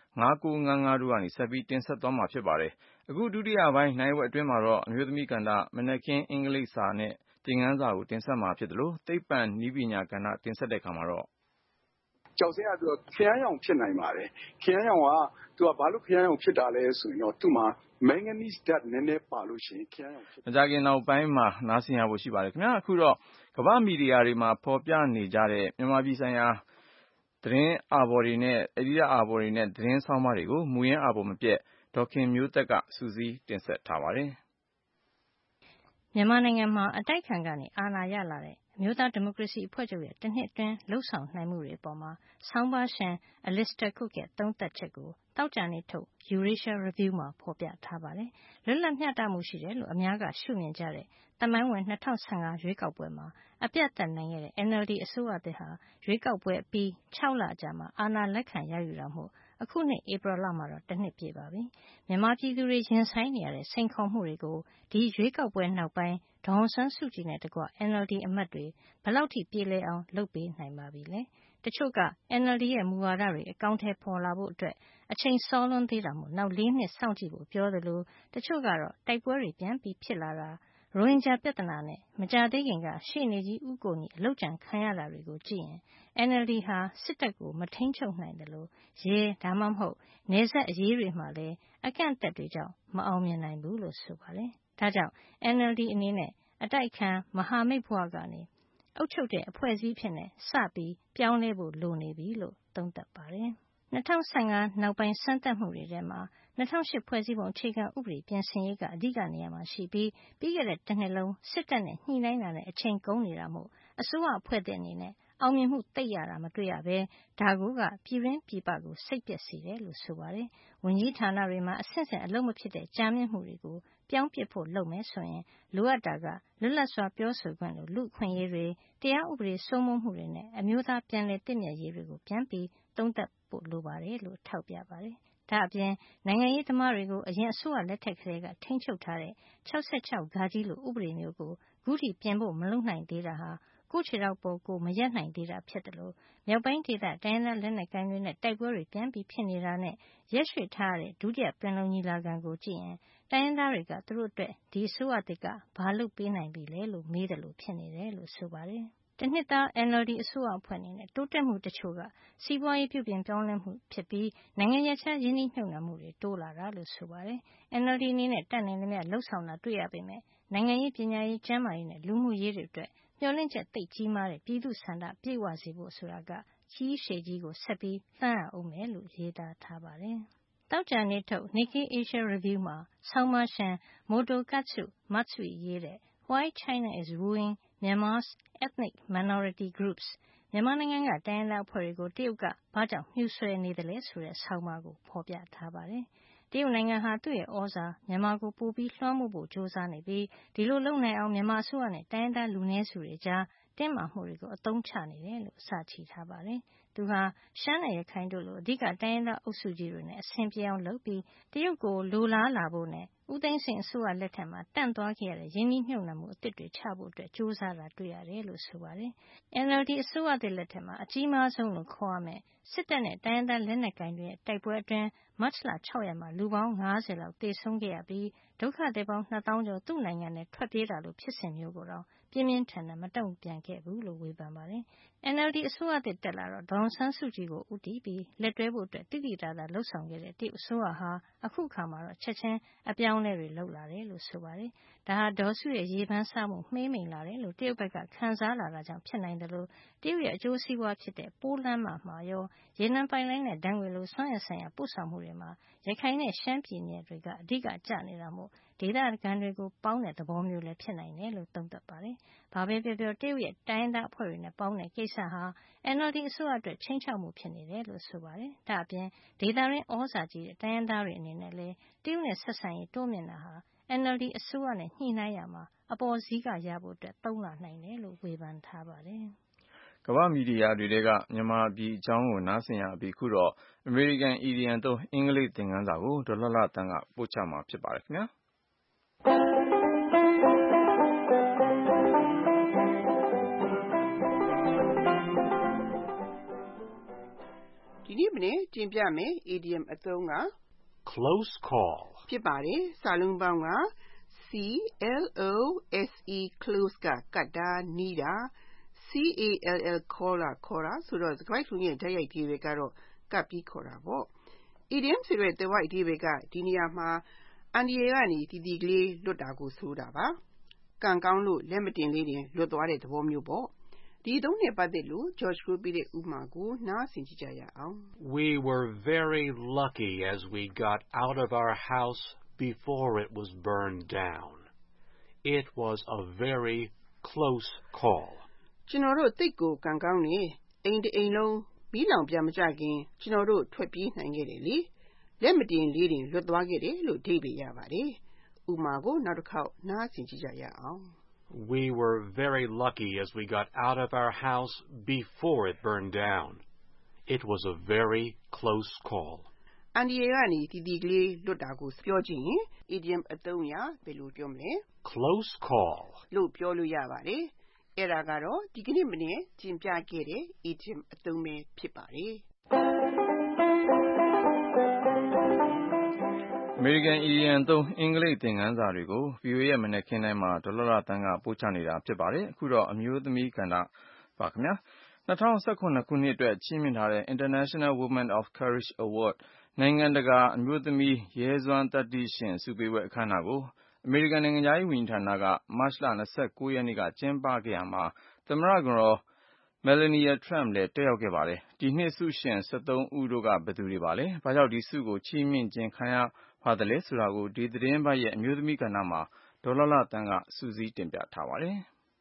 [SPEAKER 2] 5955တို့ကနေဆက်ပြီးတင်ဆက်သွားမှာဖြစ်ပါတယ်။အခုဒုတိယပိုင်းနိုင်ဝက်အတွင်းမှာတော့အမျိုးသမီးကဏ္ဍမနက်ခင်းအင်္ဂလိပ်စာနဲ့သင်ခန်းစာကိုတင်ဆက်မှာဖြစ်တယ်လို့သိပ္ပံနည်းပညာကဏ္ဍတင်ဆက်တဲ့အခါမှာတော့
[SPEAKER 19] ကျောက်ဆင်းကသူကခရမ်းရောင်ဖြစ်နိုင်ပါတယ်။ခရမ်းရောင်ကသူကဘာလို့ခရမ်းရောင်ဖြစ်တာလဲဆိုရင်တော့သူ့မှာ manganese ဓာတ်နည်းနည်းပါလို့ရှိရင်ခရမ်းရောင်ဖြစ်
[SPEAKER 2] မကြခင်နောက်ပိုင်းမှာနားဆင်ရဖို့ရှိပါတယ်ခင်ဗျာ။အခုတော့ကမ္ဘာမီဒီယာတွေမှာဖော်ပြနေကြတဲ့မြန်မာပြည်ဆိုင်ရာသတင်းအာဘော်တွေနဲ့သတင်းဆောင်းပါးတွေကိုမူရင်းအာဘော်မပြတ်ဒေါ်ခင်မျိုးသက်ကစူးစီးတင်ဆက်ထားပါတယ်
[SPEAKER 3] ။မြန်မာနိုင်ငံမှာအတိုက်ခံကနေအာဏာရလာတဲ့အမျိုးသားဒီမိုကရေစီအဖွဲ့ချုပ်ရဲ့တစ်နှစ်အတွင်းလှုပ်ဆောင်နိုင်မှုတွေအပေါ်မှာဆောင်းပါးရှင် Alistair Cook ရဲ့သုံးသပ်ချက်ကိုသောကြာနေ့ထုတ် Eurasia Review မှာဖော်ပြထားပါတယ်။လွတ်လပ်မျှတမှုရှိတယ်လို့အများကရှုမြင်ကြတဲ့သမိုင်းဝင်2015ရွေးကောက်ပွဲမှာအပြတ်တက်နိုင်ခဲ့တဲ့ NLD အစိုးရသစ်ဟာရွေးကောက်ပွဲအပြီး6လအကြာမှာအာဏာလက်ခံရယူတာမို့အခုနှစ်ဧပြီလမှာတော့တစ်နှစ်ပြည့်ပါပြီ။မြန်မာပြည်သူတွေရင်ဆိုင်နေရတဲ့စိန်ခေါ်မှုတွေကိုဒီရွေးကောက်ပွဲနောက်ပိုင်းဒေါ်အောင်ဆန်းစုကြည်နဲ့တကွ NLD အမတ်တွေဘယ်လောက်ထိပြေလည်အောင်လုပ်ပေးနိုင်ပါပြီလဲ။တချို့က NLD ရဲ့မူဝါဒတွေအကောင်အထည်ဖော်လာဖို့အတွက်အချိန်စောလွန်းသေးတာမို့နောက်4နှစ်စောင့်ကြည့်ဖို့ပြောသလိုတချို့ကတော့တိုက်ပွဲတွေပြန်ပြီးဖြစ်လာတာရိုဟင်ဂျာပြဿနာနဲ့မကြာသေးခင်ကရှေ့နေကြီးဦးကိုနီအလုပ်ကြံခံရတာတွေကိုကြည့်ရင် NLD ဟာစစ်တပ်ကိုမထိန်းချုပ်နိုင်တယ်လို့ရဲဒါမှမဟုတ်နယ်စပ်အရေးတွေမှာလည်းအကန့်အသတ်တွေကြောင့်မအောင်မြင်နိုင်ဘူးလို့ဆိုပါတယ်။ဒါကြောင့် NLD အနေနဲ့အတိုက်ခံမဟာမိတ်ဘဝကနေအုပ်ချုပ်တဲ့အဖွဲ့အစည်းဖြစ်နေစပြီးပြောင်းလဲဖို့လိုနေပြီလို့သုံးသပ်ပါတယ်။2015နောက်ပိုင်းစမ်းသပ်မှုတွေထဲမှာ2008ဖွဲ့စည်းပုံအခြေခံဥပဒေပြင်ဆင်ရေးကအဓိကနေရာမှာရှိပြီးပြီးခဲ့တဲ့တစ်နှစ်လုံးစစ်တပ်နဲ့ညှိနှိုင်းတာနဲ့အချိန်ကုန်နေတာမို့အစိုးရအဖွဲ့တဲ့အနေနဲ့အောင်မြင်မှုသိပ်ရတာမတွေ့ရဘဲဒါကိုကပြည်တွင်းပြည်ပကိုစိတ်ပျက်စေတယ်လို့ဆိုပါတယ်။ဝန်ကြီးဌာနတွေမှာအဆင့်ဆင့်အလုပ်မဖြစ်တဲ့ကြာမြင့်မှုတွေကိုပြောင်းပစ်ဖို့လုပ်မယ်ဆိုရင်လိုအပ်တာကလွတ်လပ်စွာပြောဆိုခွင့်လိုလူ့အခွင့်အရေးတွေတရားဥပဒေစိုးမိုးမှုတွေနဲ့အမျိုးသားပြန်လည်သင့်မြတ်ရေးတွေကိုပြန်ပြီးသုံးသပ်ဖို့လိုပါတယ်လို့ထောက်ပြပါတယ်။ဒါအပြင်နိုင်ငံရေးသမားတွေကိုအရင်အစိုးရလက်ထက်ကလေးကထိန်းချုပ်ထားတဲ့66ဃာကြီးလိုဥပဒေမျိုးကိုခုထိပြင်ဖို့မလုပ်နိုင်သေးတာဟာကိုယ့်ခြေထောက်ပေါ်ကိုမရက်နိုင်သေးတာဖြစ်တယ်လို့မြောက်ပိုင်းဒေသတိုင်းရင်းသားလက်နက်ကိုင်တွေနဲ့တိုက်ပွဲတွေပြန်ပြီးဖြစ်နေတာနဲ့ရက်ရွှေ့ထားရတဲ့ဒုတိယပင်လုံညီလာခံကိုကြည့်ရင်တိုင်းရင်းသားတွေကသူတို့အတွက်ဒီအစိုးရသစ်ကဘာလုပ်ပေးနိုင်ပြီလဲလို့မေးတယ်လို့ဖြစ်နေတယ်လို့ဆိုပါတယ်။တနှစ်သား NLD အစိုးရအဖွဲ့အနေနဲ့တိုးတက်မှုတချို့ကစီးပွားရေးပြုပြင်ပြောင်းလဲမှုဖြစ်ပြီးနိုင်ငံရေးချရင်းနှီးမြှုပ်နှံမှုတွေတိုးလာတာလို့ဆိုပါတယ်။ NLD အနေနဲ့တတ်နိုင်သမျှလှုပ်ဆောင်တာတွေ့ရပေမဲ့နိုင်ငံရေးပညာရေးကျန်းမာရေးနဲ့လူမှုရေးတွေအတွက်မျှော်လင့်ချက်သိပ်ကြီးမားတဲ့ပြည်သူ့ဆန္ဒပြည့်ဝစေဖို့ဆိုတာကကြီးရှည်ကြီးကိုဆက်ပြီးလှမ်းရအောင်မယ်လို့ရေးသားထားပါတယ်။သောကြာနေ့ထုတ် Nikkei Asia Review မှာဆောင်းပါးရှင် Motokazu Matsui ရေးတဲ့ Why China is Wooing Myanmar's Ethnic Minority Groups မြန်မာနိုင်ငံကတိုင်းရင်းသားအဖွဲ့တွေကိုတရုတ်ကဘာကြောင့်မြှူဆွဲနေသလဲဆိုတဲ့ဆောင်းပါးကိုဖော်ပြထားပါတယ်။တရုတ်နိုင်ငံဟာသူ့ရဲ့ဩဇာမြန်မာကိုပိုပြီးလွှမ်းမိုးဖို့ကြိုးစားနေပြီးဒီလိုလုပ်နိုင်အောင်မြန်မာအစိုးရနဲ့တိုင်းရင်းသားလူနည်းစုတွေကြားတင်းမာမှုတွေကိုအသုံးချနေတယ်လို့စချီထားပါတယ်။သူဟာရှမ်းနဲ့ရခိုင်တို့လိုအဓိကတိုင်းရင်းသားအုပ်စုကြီးတွေနဲ့အဆင်ပြေအောင်လုပ်ပြီးတရုတ်ကိုလိုလားလာဖို့နဲ့ဦးသိန်းစိန်အစိုးရလက်ထက်မှာတန့်သွားခဲ့ရတဲ့ရင်းနှီးမြှုပ်နှံမှုအသစ်တွေချဖို့အတွက်ကြိုးစားတာတွေ့ရတယ်လို့ဆိုပါတယ်။ NLD အစိုးရသစ်လက်ထက်မှာအကြီးမားဆုံးလို့ခေါ်ရမယ်စစ်တပ်နဲ့တိုင်းရင်းသားလက်နက်ကိုင်တွေရဲ့တိုက်ပွဲအတွင်းမတ်လ6ရက်မှာလူပေါင်း50လောက်သေဆုံးခဲ့ရပြီးဒုက္ခသည်ပေါင်း2000ကျော်သူ့နိုင်ငံနဲ့ထွက်ပြေးတာလို့ဖြစ်စဉ်မျိုးကိုတော့ပြင်းပြင်းထန်ထန်မတုံ့ပြန်ခဲ့ဘူးလို့ဝေဖန်ပါတယ် NLD အစိုးရသစ်တက်လာတော့ဒေါ်အောင်ဆန်းစုကြည်ကိုဦးတည်ပြီးလက်တွဲဖို့တိတိတသာလှုပ်ဆောင်ခဲ့တဲ့တရုတ်အစိုးရဟာအခုအခါမှာတော့ချက်ချင်းအပြောင်းအလဲတွေလုပ်လာတယ်လို့ဆိုပါတယ်။ဒါဟာဒေါ်စုရဲ့ရေပန်းစားမှုမှေးမှိန်လာတယ်လို့တရုတ်ဘက်ကခံစားလာတာကြောင့်ဖြစ်နိုင်တယ်လို့တရုတ်ရဲ့အကျိုးစီးပွားဖြစ်တဲ့ပိုးလမ်းမမှာရောရေနံပိုင်လိုင်းနဲ့ဓာတ်ငွေလိုစွမ်းအင်ဆိုင်ရာပို့ဆောင်မှုတွေမှာရခိုင်နဲ့ရှမ်းပြည်နယ်တွေကအဓိကကျနေတာမို့ဒေသခံတွေကိုပေါင်းတဲ့သဘောမျိုးလည်းဖြစ်နိုင်တယ်လို့သုံးသပ်ပါတယ်။ဘာပဲပြောပြောတရုတ်ရဲ့တိုင်းဒေသအဖွဲ့တွေနဲ့ပေါင်းတဲ့ကိစ္စဟာ NLD အစိုးရအတွက်ချိန်ချောက်မှုဖြစ်နေတယ်လို့ဆိုပါတယ်။ဒါ့အပြင်ဒေသရင်းဩဇာကြီးတဲ့တိုင်းရင်းသားတွေအနေနဲ့လည်းတရုတ်နဲ့ဆက်ဆံရေးတိုးမြင့်တာဟာ NLD အစိုးရနဲ့ညှိနှိုင်းရမှာအပေါ်စီးကရဖို့သုံးလာနိုင်တယ်လို့ဝေဖန်ထားပါတယ်
[SPEAKER 2] ။ကမ္ဘာမီဒီယာတွေထဲကမြန်မာပြည်အကြောင်းကိုနားဆင်ရပြီးခုတော့အမေရိကန်အီဒီယံသုံးအင်္ဂလိပ်သင်ခန်းစာကိုဒေါ်လှလှသန်းကပို့ချမှာဖြစ်ပါတယ်ခင်ဗျာ။
[SPEAKER 20] ဒီနေ့မနေ့တင်ပြမယ် idiom အသုံးက
[SPEAKER 1] close call
[SPEAKER 20] ဖြစ်ပါတယ်။စာလုံးပေါင်းက CLOSE close ကကတ်တာနီးတာ CALL call ခေါ်တာဆိုတော့စကားထုံးရဲ့ဓာတ်ရိုက်အဓိပ္ပာယ်ကတော့ကပ်ပြီးခေါ်တာပေါ့။ idiom ဆိုတဲ့သွယ်ဝိုက်အဓိပ္ပာယ်ကဒီနေရာမှာအန္တရာယ်ကနေတည်တည်ကလေးလွတ်တာကိုဆိုတာပါ။ကံကောင်းလို့လက်မတင်လေးတင်လွတ်သွားတဲ့သဘောမျိုးပေါ့။ဒီအသုံးနဲ့ပတ်သက်လို့ George ကိုပြတဲ့ဥပမာကိုနားဆင်ကြည့်ကြရအောင်
[SPEAKER 1] We were very lucky as we got out of our house before it was burned down. It was a very close call.
[SPEAKER 20] ကျွန်တော်တို့သိပ်ကိုကံကောင်းနေအိမ်တအိမ်လုံးမီးလောင်ပြမကြခင်ကျွန်တော်တို့ထွက်ပြေးနိုင်ခဲ့တယ်လေလက်မတင်လေးတင်လွတ်သွားခဲ့တယ်လို့အဓိပ္ပာယ်ရပါတယ်ဥပမာကိုနောက်တစ်ခေါက်နားဆင်ကြည့်ကြရအောင်
[SPEAKER 1] We were very lucky as we got out of our house before it burned down. It was a very close call.
[SPEAKER 20] အန္တရာယ်ကနေတည်တည်ကလေးလွတ်တာကိုပြောချင်ရင် idiom အသုံးအရဘယ်လိုပြောမလဲ
[SPEAKER 1] Close call
[SPEAKER 20] လို့ပြောလို့ရပါတယ်။အဲ့ဒါကတော့ဒီကနေ့မနေ့ကျင်ပြခဲ့တဲ့ idiom အသုံးပဲဖြစ်ပါတယ်။
[SPEAKER 2] American အီဒီယံသုံးအင်္ဂလိပ်သင်ခန်းစာတွေကို VOA ရဲ့မနက်ခင်းတိုင်းမှာဒေါ်လှလှသန်းကပို့ချနေတာဖြစ်ပါတယ်။အခုတော့အမျိုးသမီးကဏ္ဍပါခင်ဗျာ။2019ခုနှစ်အတွက်ချီးမြှင့်ထားတဲ့ International Women of Courage Award နိုင်ငံတကာအမျိုးသမီးရဲစွမ်းသတ္တိရှင်ဆုပေးပွဲအခမ်းအနားကိုအမေရိကန်နိုင်ငံခြားရေးဝန်ကြီးဌာနကမတ်လ29ရက်နေ့ကကျင်းပခဲ့ရမှာသမ္မတကတော်Melania Trump လည်းတက်ရောက်ခဲ့ပါတယ်။ဒီနှစ်ဆုရှင်73ဦးတို့ကဘယ်သူတွေပါလဲ။ဘာကြောင့်ဒီဆုကိုချီးမြှင့်ခြင်းခံရပါသလဲဆိုတာကိုဒီသတင်းပတ်ရဲ့အမျိုးသမီးကဏ္ဍမှာဒေါ်လှလှသန်းကစူးစီးတင်ပြထားပါတယ်။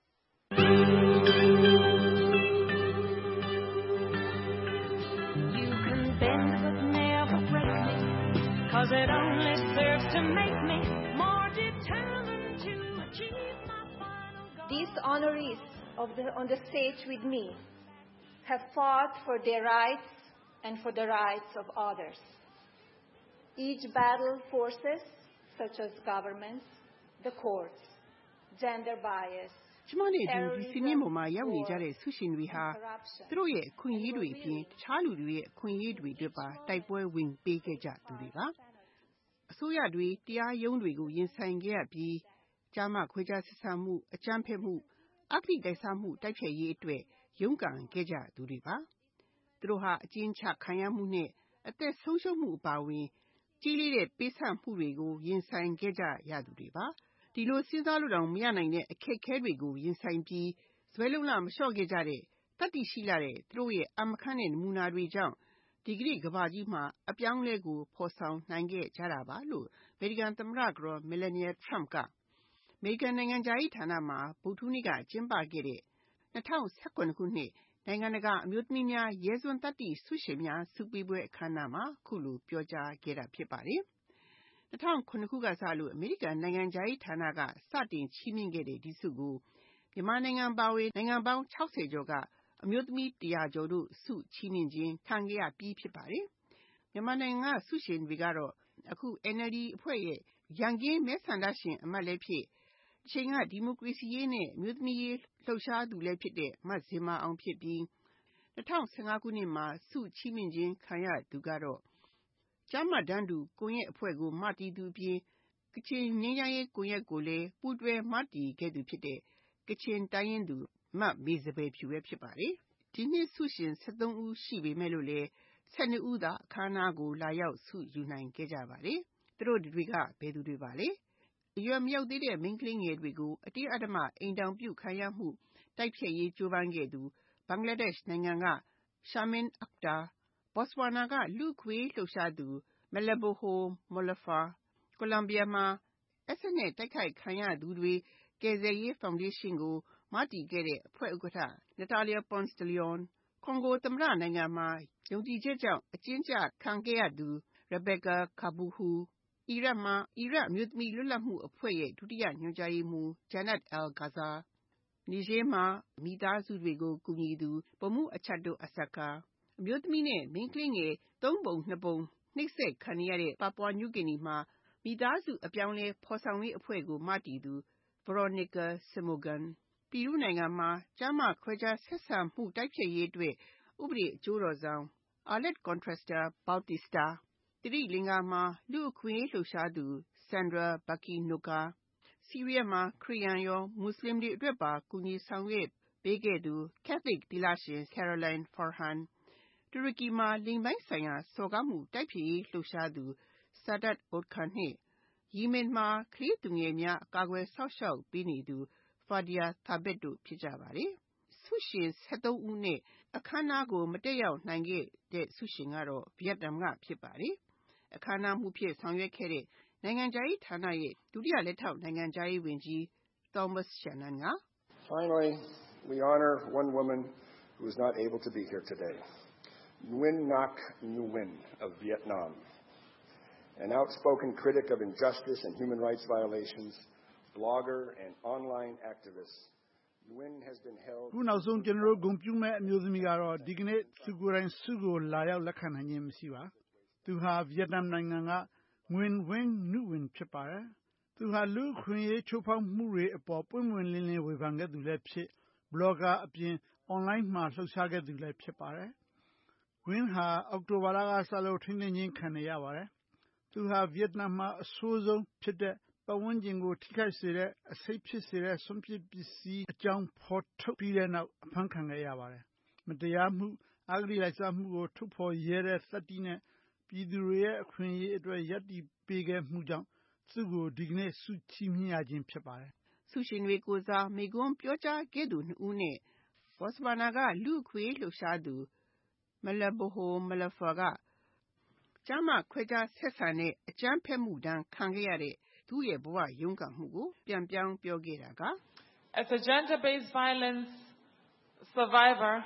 [SPEAKER 21] You can bend but never break me, 'cause it only serves to make me more determined to achieve my final goal.
[SPEAKER 22] These honorees on the stage with me have fought for their rights and for the rights of others. Each battle forces, such as governments, the courts, gender bias,
[SPEAKER 20] ကျမနဲ့အတူဒီစီမင်းပေါ်မှာရောက်နေကြတဲ့ဆုရှင်တွေဟာသူတို့ရဲ့အခွင့်အရေးတွေအပြင်တခြားလူတွေရဲ့အခွင့်အရေးတွေအတွက်ပါတိုက်ပွဲဝင်ပေးခဲ့ကြသူတွေပါအစိုးရတွေတရားရုံးတွေကိုရင်ဆိုင်ခဲ့ရပြီးကြားမခွဲခြားဆက်ဆံမှုအကြမ်းဖက်မှုအဂတိတိုက်စားမှုတိုက်ဖျက်ရေးအတွက်ရုန်းကန်ခဲ့ကြသူတွေပါသူတို့ဟာအကျဉ်းချခံရမှုနဲ့အသက်ဆုံးရှုံးမှုအပါအဝင်ကြီးလေးတဲ့ပေးဆပ်မှုတွေကိုရင်ဆိုင်ခဲ့ကြရသူတွေပါဒီလိုစဉ်းစားလို့တောင်မရနိုင်တဲ့အခက်အခဲတွေကိုရင်ဆိုင်ပြီးဇွဲလုံးလမလျှော့ခဲ့ကြတဲ့တတ္တိရှိလာတဲ့သူတို့ရဲ့အမခန့်တဲ့နမူနာတွေကြောင့်ဒီကနေ့ကမ္ဘာကြီးမှာအပြောင်းအလဲကိုဖော်ဆောင်နိုင်ခဲ့ကြတာပါလို့အမေရိကန်သမ္မတကတော် Melania Trump ကအမေရိကန်နိုင်ငံခြားရေးဌာနမှာဗုဒ္ဓဟူးနေ့ကကျင်းပခဲ့တဲ့2019ခုနှစ်နိုင်ငံတကာအမျိုးသမီးများရဲစွမ်းသတ္တိဆုရှင်များဆုပေးပွဲအခမ်းအနားမှာခုလိုပြောကြားခဲ့တာဖြစ်ပါတယ်2009ခုကစလို့အမေရိကန်နိုင်ငံခြားရေးဌာနကစတင်ချီးမြှင့်ခဲ့တဲ့ဒီဆုကိုမြန်မာနိုင်ငံပါဝင်နိုင်ငံပေါင်း60ကျော်ကအမျိုးသမီး100ကျော်တို့ဆုချီးမြှင့်ခြင်းခံခဲ့ရပြီးဖြစ်ပါတယ်မြန်မာနိုင်ငံကဆုရှင်တွေကတော့အခု NLD အဖွဲ့ရဲ့ရန်ကင်းမဲဆန္ဒရှင်အမတ်လည်းဖြစ်အချိန်ကဒီမိုကရေစီရေးနဲ့အမျိုးသမီးရေးလှုပ်ရှားသူလည်းဖြစ်တဲ့မဇင်မာအောင်ဖြစ်ပြီး2015ခုနှစ်မှာဆုချီးမြှင့်ခြင်းခံရသူကတော့ကျမတန်းတူကွန်ရက်အဖွဲ့ကိုမတည်သူပြင်ကချင်ငြိမ်းချမ်းရေးကွန်ရက်ကိုလည်းပူးတွဲမတည်ခဲ့သူဖြစ်တဲ့ကချင်တိုင်းရင်းသူမမေစပယ်ဖြူပဲဖြစ်ပါတယ်ဒီနှစ်ဆုရှင်13ဦးရှိပေမဲ့လို့လည်း12ဦးသာအခမ်းအနားကိုလာရောက်ဆုယူနိုင်ခဲ့ကြပါတယ်။သူတို့တွေကဘယ်သူတွေပါလဲ။အရွယ်မရောက်သေးတဲ့မိန်းကလေးငယ်တွေကိုအတင်းအဓမ္မအိမ်ထောင်ပြုခံရမှုတိုက်ဖျက်ရေးကြိုးပမ်းခဲ့သူဘင်္ဂလားဒေ့ရှ်နိုင်ငံက Shamin Akhtar, Botswana ကလူ့အခွင့်အရေးလှုပ်ရှားသူ Maleboho Molofa, ကိုလံဘီယာမှာအက်ဆစ်နဲ့တိုက်ခိုက်ခံရသူတွေကယ်ဆယ်ရေးဖောင်ဒေးရှင်းကိုမတည်ခဲ့တဲ့အဖွဲ့ဥက္ကဋ္ဌ Natalia Ponce de Leon, ကွန်ဂိုသမ္မတနိုင်ငံမှာယုံကြည်ချက်ကြောင့်အကျဉ်းချခံခဲ့ရသူ Rebecca Kabuhu, အီရတ်မှာအီရတ်အမျိုးသမီးလွတ်လပ်မှုအဖွဲ့ရဲ့ဒုတိယညွှန်ကြားရေးမှူး Jannat Al-Ghazer, နီဂျစ်မှာမိသားစုတွေကိုကူညီသူ Boumou-Achato Asaka, အမျိုးသမီးနဲ့မိန်းကလေးငယ်3ပုံ2ပုံနှိပ်စက်ခံရတဲ့ပါပွာနယူးဂီနီမှာမိသားစုအပြောင်းလဲဖော်ဆောင်ရေးအဖွဲ့ကိုမတည်သူ Veronica Simogan, ပီရူးနိုင်ငံမှာကျားမခွဲခြားဆက်ဆံမှုတိုက်ဖျက်ရေးအတွက်ဥပဒေအကျိုးတော်ဆောင် Arlet Contreras Bautista, သီရိလင်္ကာမှာလူ့အခွင့်အရေးလှုပ်ရှားသူ Sandra Baki-Noka, ဆီးရီးယားမှာခရစ်ယာန်ရောမွတ်စလင်တွေအတွက်ပါကူညီဆောင်ရွက်ပေးခဲ့သူ Catholic သီလရှင် Caroline Farhan, တူရကီမှာလိင်ပိုင်းဆိုင်ရာစော်ကားမှုတိုက်ဖျက်ရေးလှုပ်ရှားသူ Sadat Orkan နဲ့ယီမင်မှာကလေးသူငယ်များအကာအကွယ်စောင့်ရှောက်ပေးနေသူ Fadia Thabit တို့ဖြစ်ကြပါတယ်။ဆုရှင်13ဦးနဲ့အခမ်းအနားကိုမတက်ရောက်နိုင်ခဲ့တဲ့ဆုရှင်ကတော့ဗီယက်နမ်ကဖြစ်ပါတယ်။အခမ်းအနားမှုဖြစ်ဆောင်ရွက်ခဲ့တဲ့နိုင်ငံခြားရေးဌာနရဲ့ဒုတိယလက်ထောက်နိုင်ငံခြားရေးဝန်ကြီး Thomas Shannon က
[SPEAKER 4] Finally, we honor one woman who is not able to be here today. Nguyen Ngoc Nguyen of Vietnam, an outspoken critic of injustice and human rights violations, blogger and online activist. Nguyen has been held.
[SPEAKER 15] ခုနောက်ဆုံးကျွန်တော်တို့ဂုဏ်ပြုမဲ့အမျိုးသမီးကတော့ဒီကနေ့သူကိုယ်တိုင်ဆုကိုလာရောက်လက်ခံနိုင်ခြင်းမရှိပါ။သူဟာဗီယက်နမ်နိုင်ငံကငွင်ဝင်းနုဝင်ဖြစ်ပါတယ်။သူဟာလူ့အခွင့်အရေးချိုးဖောက်မှုတွေအပေါ်ပွင့်ပွင့်လင်းလင်းဝေဖန်ခဲ့သူလည်းဖြစ်ဘလော့ဂါအပြင်အွန်လိုင်းမှာလှုပ်ရှားခဲ့သူလည်းဖြစ်ပါတယ်။ Nguyen ဟာအောက်တိုဘာလကစလို့ထိန်းသိမ်းခြင်းခံနေရပါတယ်။သူဟာဗီယက်နမ်မှာအဆိုးဆုံးဖြစ်တဲ့ပတ်ဝန်းကျင်ကိုထိခိုက်စေတဲ့အဆိပ်ဖြစ်စေတဲ့စွန့်ပစ်ပစ္စည်းအကြောင်းဖော်ထုတ်ပြီးတဲ့နောက်အဖမ်းခံခဲ့ရပါတယ်။မတရားမှုအဂတိလိုက်စားမှုကိုထုတ်ဖော်ရဲတဲ့သတ္တိနဲ့ပြည်သူတွေရဲ့အခွင့်အရေးအတွက်ရပ်တည်ပေးခဲ့မှုကြောင့်သူ့ကိုဒီကနေ့ဆုချီးမြှင့်ရခြင်းဖြစ်ပါတယ်
[SPEAKER 20] ။ဆုရှင်တွေကိုစားမိကွန်းပြောကြားခဲ့သူ2ဦးနဲ့ Botswana ကလူ့အခွင့်အရေးလှုပ်ရှားသူ Maleboho Molofa ကကျားမခွဲခြားဆက်ဆံတဲ့အကြမ်းဖက်မှုဒဏ်ခံခဲ့ရတဲ့သူ့ရဲ့ဘဝရုန်းကန်မှုကိုပြန်ပြောင်းပြောခဲ့တာက
[SPEAKER 7] As a gender-based violence survivor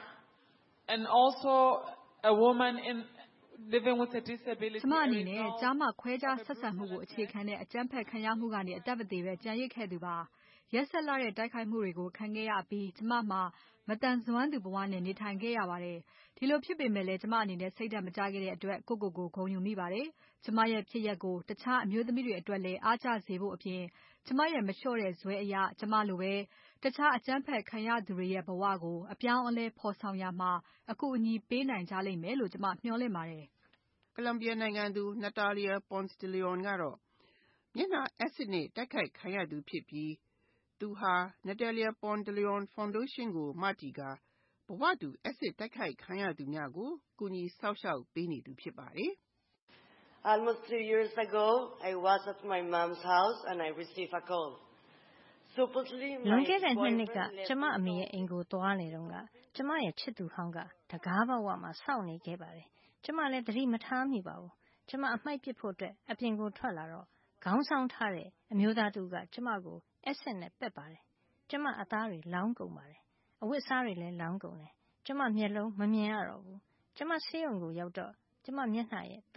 [SPEAKER 7] and also a woman in living with a disability
[SPEAKER 5] ကျမအနေနဲ့ကျားမခွဲခြားဆက်ဆံမှုကိုအခြေခံတဲ့အကြမ်းဖက်ခံရမှုကနေအသက်မသေးပဲကြံရစ်ခဲ့သူပါ။ရက်ဆက်လာတဲ့တိုက်ခိုက်မှုတွေကိုခံခဲ့ရပြီးကျမမှာမတန်ဆွမ်းသူဘဝနဲ့နေထိုင်ခဲ့ရပါတယ်။ဒီလိုဖြစ်ပေမဲ့လည်းကျမအနေနဲ့စိတ်ဓာတ်မကျခဲ့တဲ့အတွက်ကိုယ့်ကိုယ်ကိုဂုဏ်ယူမိပါတယ်။ကျမရဲ့ဖြစ်ရပ်ကိုတခြားအမျိုးသမီးတွေအတွက်လည်းအားကျစေဖို့အပြင်ကျမရဲ့မလျှော့တဲ့ဇွဲအရာကျမလိုပဲတခြားအကြမ်းဖက်ခံရသူတွေရဲ့ဘဝကိုအပြောင်းအလဲဖော်ဆောင်ရာမှာအကူအညီပေးနိုင်ကြလိမ့်မယ်လို့ကျမမျှော်လင့်ပါတယ်
[SPEAKER 20] ။ကိုလံဘီယာနိုင်ငံသူ Natalia Ponce de Leon ကတော့မျက်နှာအက်ဆစ်နဲ့တိုက်ခိုက်ခံရသူဖြစ်ပြီးသူဟာ Natalia Ponce de Leon Foundation ကိုမတည်ကဘဝတူအက်ဆစ်တိုက်ခိုက်ခံရသူများကိုကူညီစောင့်ရှောက်ပေးနေသူဖြစ်ပါတယ်။
[SPEAKER 23] Almost 3 years ago, I was at my mom's house and I received a call. Supposedly, my
[SPEAKER 3] လွန်ခဲ့တဲ့2 နှစ်ကကျမအမေရဲ့အိမ်ကိုသွားနေတော့ကကျမရဲ့ချစ်သူဟောင်းကတကားပေါက်မှာစောင့်နေခဲ့ပါတယ်။ကျမလည်းသတိမထားမိပါဘူး။ကျမအမှိုက်ပစ်ဖို့အတွက်အပြင်ကိုထွက်လာတော့ခေါင်းဆောင်ထားတဲ့အမျိုးသားတူကကျမကိုအက်ဆစ်နဲ့ပက်ပါတယ်။ကျမအသားတွေလောင်းကုန်ပါတယ်။အဝတ်အစားတွေလည်းလောင်းကုန်တယ်။ကျမမျက်လုံးမမြင်ရတော့ဘူး။ကျမဆေးရုံကိုရောက်တော့ကျမမျက်နှာရဲ့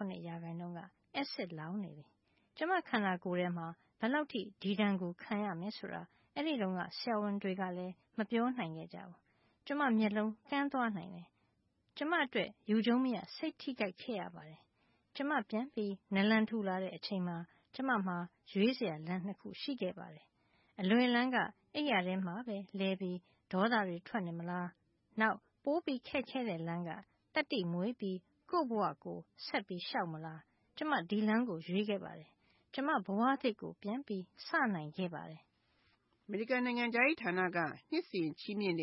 [SPEAKER 3] 38%ကအက်ဆစ်လောင်းနေပြီ။ကျမခန္ဓာကိုယ်ထဲမှာဘယ်လောက်ထိဒီဒဏ်ကိုခံရမယ်ဆိုတာအဲ့ဒီတော့ကဆရာဝန်တွေကလည်းမပြောနိုင်ခဲ့ကြဘူး။ကျမမျက်လုံးကန်းသွားနိုင်တယ်။ကျမအတွက်ယူကျုံမရစိတ်ထိခိုက်ခဲ့ရပါတယ်။ကျမပြန်ပြီးနလန်ထူလာတဲ့အချိန်မှာကျမမှာရွေးစရာလမ်း2ခုရှိခဲ့ပါတယ်။အလွယ်လန်းကအိယာထဲမှာပဲလဲပြီးဒေါသတွေထွက်နေမလား။နောက်ပိုးပြီးခက်ခဲတဲ့လမ်းကတတိမွေးပြီးကိုယ့်ဘဝကိုဆက်ပြီးရှောက်မလား။ကျမဒီလမ်းကိုရွေးခဲ့ပါတယ်။ကျမဘဝသစ်ကိုပြန်ပြီးစနိုင်ခဲ့ပါတယ်
[SPEAKER 20] ။အမေရိကန်နိုင်ငံခြားရေးဌာနကနှစ်စဉ်ချီးမြှင့်တဲ့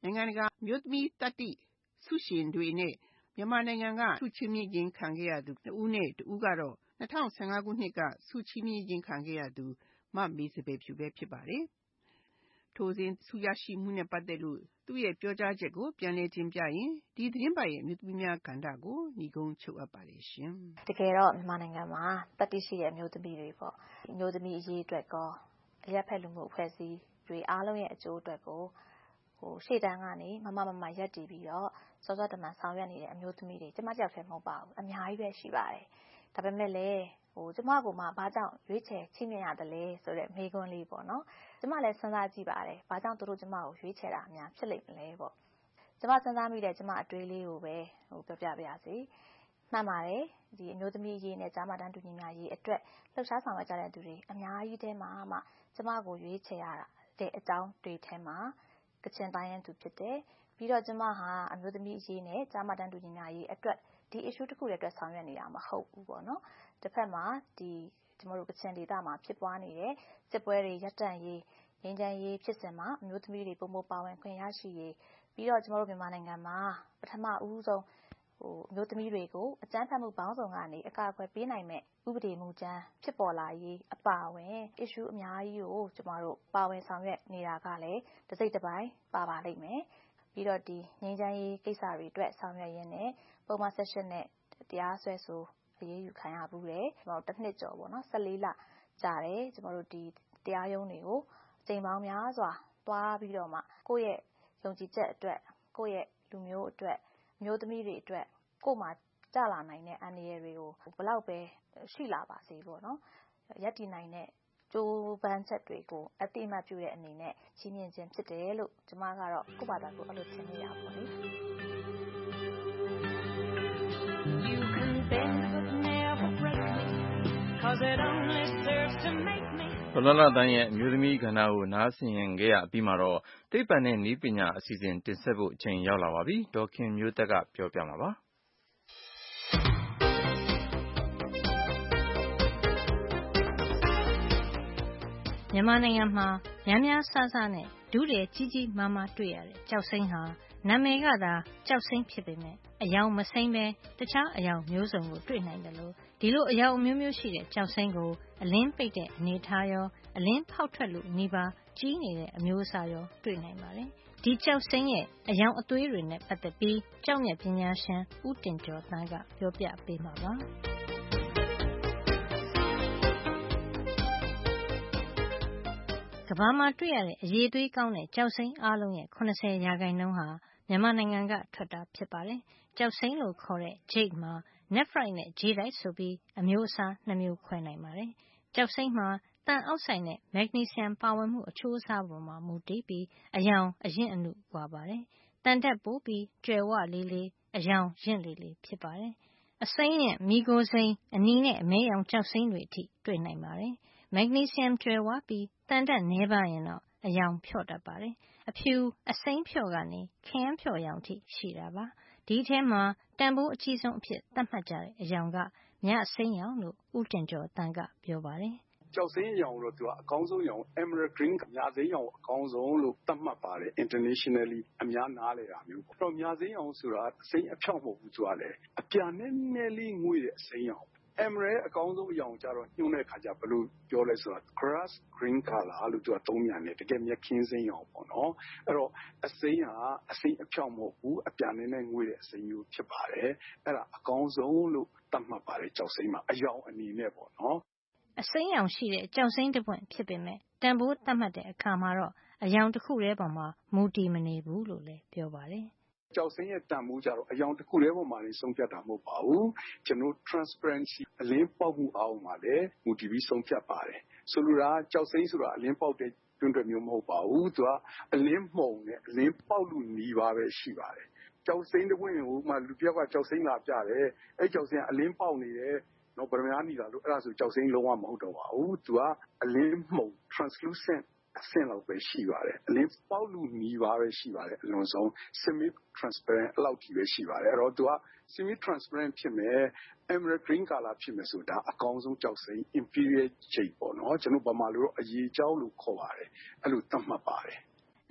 [SPEAKER 20] နိုင်ငံတကာမြို့သမီးတတ္တိဆုရှင်တွေနဲ့မြန်မာနိုင်ငံကဆုချီးမြှင့်ခြင်းခံခဲ့ရသူ2ဦးနဲ့2ဦးကတော့2015ခုနှစ်ကဆုချီးမြှင့်ခြင်းခံခဲ့ရသူမမေစပယ်ဖြူပဲဖြစ်ပါတယ်။ထိုစဉ်ဆုရရှိမှုနဲ့ပတ်သက်လို့သူ့ရဲ့ပြောကြားချက်ကိုပြန်လည်တင်ပြရင်ဒီသတင်းပတ်ရဲ့မြို့သမီးများကဏ္ဍကိုညီကုန်းချုပ်အပ်ပါတယ်ရှင်
[SPEAKER 8] ။တကယ်တော့မြန်မာနိုင်ငံမှာတတ္တိရှိတဲ့မြို့သမီးတွေပေါ့။မြို့သမီးအရေးအတွက်ကောအရက်ဖက်လူမှုအဖွဲ့အစည်းတွေအားလုံးရဲ့အကျိုးအတွက်ကိုရှေ့တန်းကနေမမရပ်တည်ပြီးတော့စောစောတမန်ဆောင်ရွက်နေတဲ့အမျိုးသမီးတွေကျမကြောက်ထဲမဟုတ်ပါဘူးအများကြီးပဲရှိပါတယ်ဒါပေမဲ့လည်းကျမကမှဘာကြောင့်ရွေးချယ်ချိမြင်ရတယ်လဲဆိုတဲ့မေးခွန်းလေးပေါ့နော်ကျမလည်းစဉ်းစားကြည့်ပါတယ်ဘာကြောင့်သူတို့ကျမကိုရွေးချယ်တာအများဖြစ်လိမ့်မလဲပေါ့ကျမစဉ်းစားမိတဲ့ကျမအတွေးလေးကိုပဲပြောပြပါရစေမှန်ပါတယ်ဒီအမျိုးသမီးရေးနဲ့ကျမတန်းတူညီများရေးအတွက်လှုပ်ရှားဆောင်ရွက်ကြတဲ့သူတွေအများကြီးထဲမှာမှကျမကိုရွေးချယ်ရတဲ့အကြောင်းတွေထဲမှာကချင်တိုင်းရင်းသူဖြစ်တယ်ပြီးတော့ကျမဟာအမျိုးသမီးရေးနဲ့ကျမတန်းတူညီများရေးအတွက်ဒီ issue တစ်ခုတည်းအတွက်ဆောင်ရွက်နေတာမဟုတ်ဘူးပေါ့နော်တစ်ဖက်မှာဒီကျမတို့ကချင်ဒေသမှာဖြစ်ပွားနေတဲ့စစ်ပွဲတွေရပ်တန့်ရေးငြိမ်းချမ်းရေးဖြစ်စဉ်မှာအမျိုးသမီးတွေပုံမပါဝင်ခွင့်ရရှိရေးပြီးတော့ကျမတို့မြန်မာနိုင်ငံမှာပထမဦးဆုံးအမျိုးသမီးတွေကိုအကြမ်းဖက်မှုပေါင်းစုံကနေအကာအကွယ်ပေးနိုင်မဲ့ဥပဒေမူကြမ်းဖြစ်ပေါ်လာရေးအပါအဝင် issue အများကြီးကိုကျမတို့ပါဝင်ဆောင်ရွက်နေတာကလည်းတစ်စိတ်တစ်ပိုင်းပါလိမ့်မယ်ပြီးတော့ဒီငြိမ်းချမ်းရေးကိစ္စတွေအတွက်ဆောင်ရွက်ရင်းနဲ့ပုံမှန် session နဲ့တရားစွဲဆိုအရေးယူခံရဘူးတယ်ကျမတို့တစ်နှစ်ကျော်ပေါ့နော်14လကြာတယ်ကျမတို့ဒီတရားရုံးတွေကိုအချိန်ပေါင်းများစွာသွားပြီးတော့မှကိုယ့်ရဲ့ယုံကြည်ချက်အတွက်ကိုယ့်ရဲ့လူမျိုးအတွက်မျိုးသမီးတွေအတွက်ကိုယ်မှာကြာလာနိုင်တဲ့အန္တရာယ်တွေကိုဘယ်လောက်ပဲရှိလာပါစေပေါ့နော်ရပ်တည်နိုင်တဲ့ကျိုးပန်းချက်တွေကိုအတိအမှတ်ပြုတဲ့အနေနဲ့ချီးမြှင့်ခြင်းဖြစ်တယ်လို့ကျမကတော့ကိုယ့်ဘာသာကိုအဲ့လိုထင်မိတာပေါ့လေ You can bend but never break me cause it only serves to make me
[SPEAKER 2] ဘလလတန်းရဲ့အမျိုးသမီးကဏ္ဍကိုနားဆင်ရင်ခဲ့ရပြီးမှတော့တိပ္ပံနဲ့နည်းပညာအစီအစဉ်တင်ဆက်ဖို့အချိန်ရောက်လာပါပြီဒေါခင်မျိုးသက်ကပြောပြမှာပါ
[SPEAKER 3] မြန်မာနိုင်ငံမှာများများဆဆနဲ့ဒုရဲကြီးကြီးမားမားတွေ့ရတဲ့ကြောက်စိမ်းဟာနာမည်ကသာကြောက်စိမ်းဖြစ်ပေမဲ့အယောင်မစိမ်းပဲတခြားအယောင်မျိုးစုံကိုတွေ့နိုင်တယ်လို့ဒီလိုအယောင်မျိုးမျိုးရှိတဲ့ကြောက်စိမ်းကိုအလင်းပိတ်တဲ့အနေထားရောအလင်းဖောက်ထွက်လို့နေပါကြီးနေတဲ့အမျိုးအစားရောတွေ့နိုင်ပါတယ်ဒီကြောက်စိမ်းရဲ့အယောင်အသွေးတွေနဲ့ပတ်သက်ပြီးကြောက်မြတ်ပညာရှင်ဦးတင်ကျော်သန်းကပြောပြပေးမှာပါကမ္ဘာမှာတွေ့ရတဲ့အရည်အသွေးကောင်းတဲ့ကြောက်စိမ်းအားလုံးရဲ့80%ဟာမြန်မာနိုင်ငံကထွက်တာဖြစ်ပါတယ်။ကြောက်စိမ်းလို့ခေါ်တဲ့ jade မှာ nephrite နဲ့ jadeite ဆိုပြီးအမျိုးအစား2မျိုးခွဲနိုင်ပါတယ်။ကြောက်စိမ်းမှာသံအောက်ဆိုဒ်နဲ့ magnesium ပါဝင်မှုအချိုးအစားပေါ်မှာမူတည်ပြီးအယောင်အရင့်အနုကွာပါတယ်။သံထက်ပိုပြီးကြွယ်ဝလေးလေးအယောင်ရင့်လေးလေးဖြစ်ပါတယ်။အစိမ်းနဲ့မီးခိုးစိမ်းအနီနဲ့အမဲရောင်ကြောက်စိမ်းတွေအထိတွေ့နိုင်ပါတယ်။ magnesium ကြွယ်ဝပြီးသံဓာတ်နည်းပါးရင်တော့အယောင်ဖြော့တတ်ပါတယ်။အဖြူအစိမ်းဖြော့ကနေခရမ်းဖြော့ရောင်ထိရှိတာပါ။ဒီထဲမှာတန်ဖိုးအကြီးဆုံးအဖြစ်သတ်မှတ်ကြတဲ့အယောင်ကမြစိမ်းရောင်လို့ဦးတင်ကျော်သန်းကပြောပါတယ်
[SPEAKER 19] ။ကြောက်စိမ်းရောင်တော့သူကအကောင်းဆုံးရောင် Emerald Green မြစိမ်းရောင်အကောင်းဆုံးလို့သတ်မှတ်ပါတယ် internationally အများနားလည်တာမျိုးပေါ့။တော့မြစိမ်းရောင်ဆိုတာအစိမ်းအဖြောင့်မဟုတ်ဘူးသူကလည်းအပြာနဲ့နည်းလေးငွေ့တဲ့အစိမ်းရောင်Emerald အကောင်းဆုံးအရောင်ကြတော့ညှို့တဲ့ခါကျဘယ်လိုပြောလဲဆိုတာ grass green color လို့သူကသုံးမြန်တယ်တကယ်မြက်ခင်းစိမ်းရောင်ပေါ့နော်အဲ့တော့အစိမ်းဟာအစိမ်းအဖြောင့်မဟုတ်ဘူးအပြာနဲ့ငွေ့တဲ့အစိမ်းမျိုးဖြစ်ပါတယ်အဲ့ဒါအကောင်းဆုံးလို့သတ်မှတ်ပါတယ်ကြောက်စိမ်းမှာအရောင်အနေနဲ့ပေါ့နော်
[SPEAKER 3] အစိမ်းရောင်ရှိတဲ့ကြောက်စိမ်းတစ်ပွင့်ဖြစ်ပေမဲ့တန်ဖိုးသတ်မှတ်တဲ့အခါမှာတော့အရောင်တစ်ခုတည်းပေါ်မှာမူတည်မနေဘူးလို့လည်းပြောပါတယ်
[SPEAKER 19] ကြောက်စိမ်းရဲ့တန်ဖိုးကြတော့အယောင်တစ်ခုတည်းပေါ်မှာနေဆုံးဖြတ်တာမဟုတ်ပါဘူးကျွန်တော် transparency အလင်းပေါက်မှုအောင်မှာလည်းမူတည်ပြီးဆုံးဖြတ်ပါတယ်ဆိုလိုတာကြောက်စိမ်းဆိုတာအလင်းပေါက်တဲ့တွန်းတွဲမျိုးမဟုတ်ပါဘူးသူကအလင်းမှုန်နဲ့အလင်းပေါက်လို့နီးပါပဲရှိပါတယ်ကြောက်စိမ်းတစ်ပွင့်ကိုမှလူပြောက်ကကြောက်စိမ်းလာပြတယ်အဲ့ကြောက်စိမ်းကအလင်းပေါက်နေတယ်နော်ဗရမများနေတာလို့အဲ့ဒါဆိုကြောက်စိမ်းလုံးဝမဟုတ်တော့ပါဘူးသူကအလင်းမှုန် translucentအဆင့်လောက်ပဲရှိပါတယ်အလင်းပေါက်လူနီးပါးပဲရှိပါတယ်အလွန်ဆုံး semi transparent အလောက်ကြီးပဲရှိပါတယ်အဲ့တော့သူက semi transparent ဖြစ်မယ် emerald green color ဖြစ်မယ်ဆိုတာအကောင်းဆုံးကြောက်စိမ်း imperial jade ပေါ့နော်ကျွန်တော်ဗမာလိုတော့အရေကြောက်လို့ခေါ်ပါတယ်အဲ့လိုသတ်မှတ်ပါတယ်
[SPEAKER 3] အ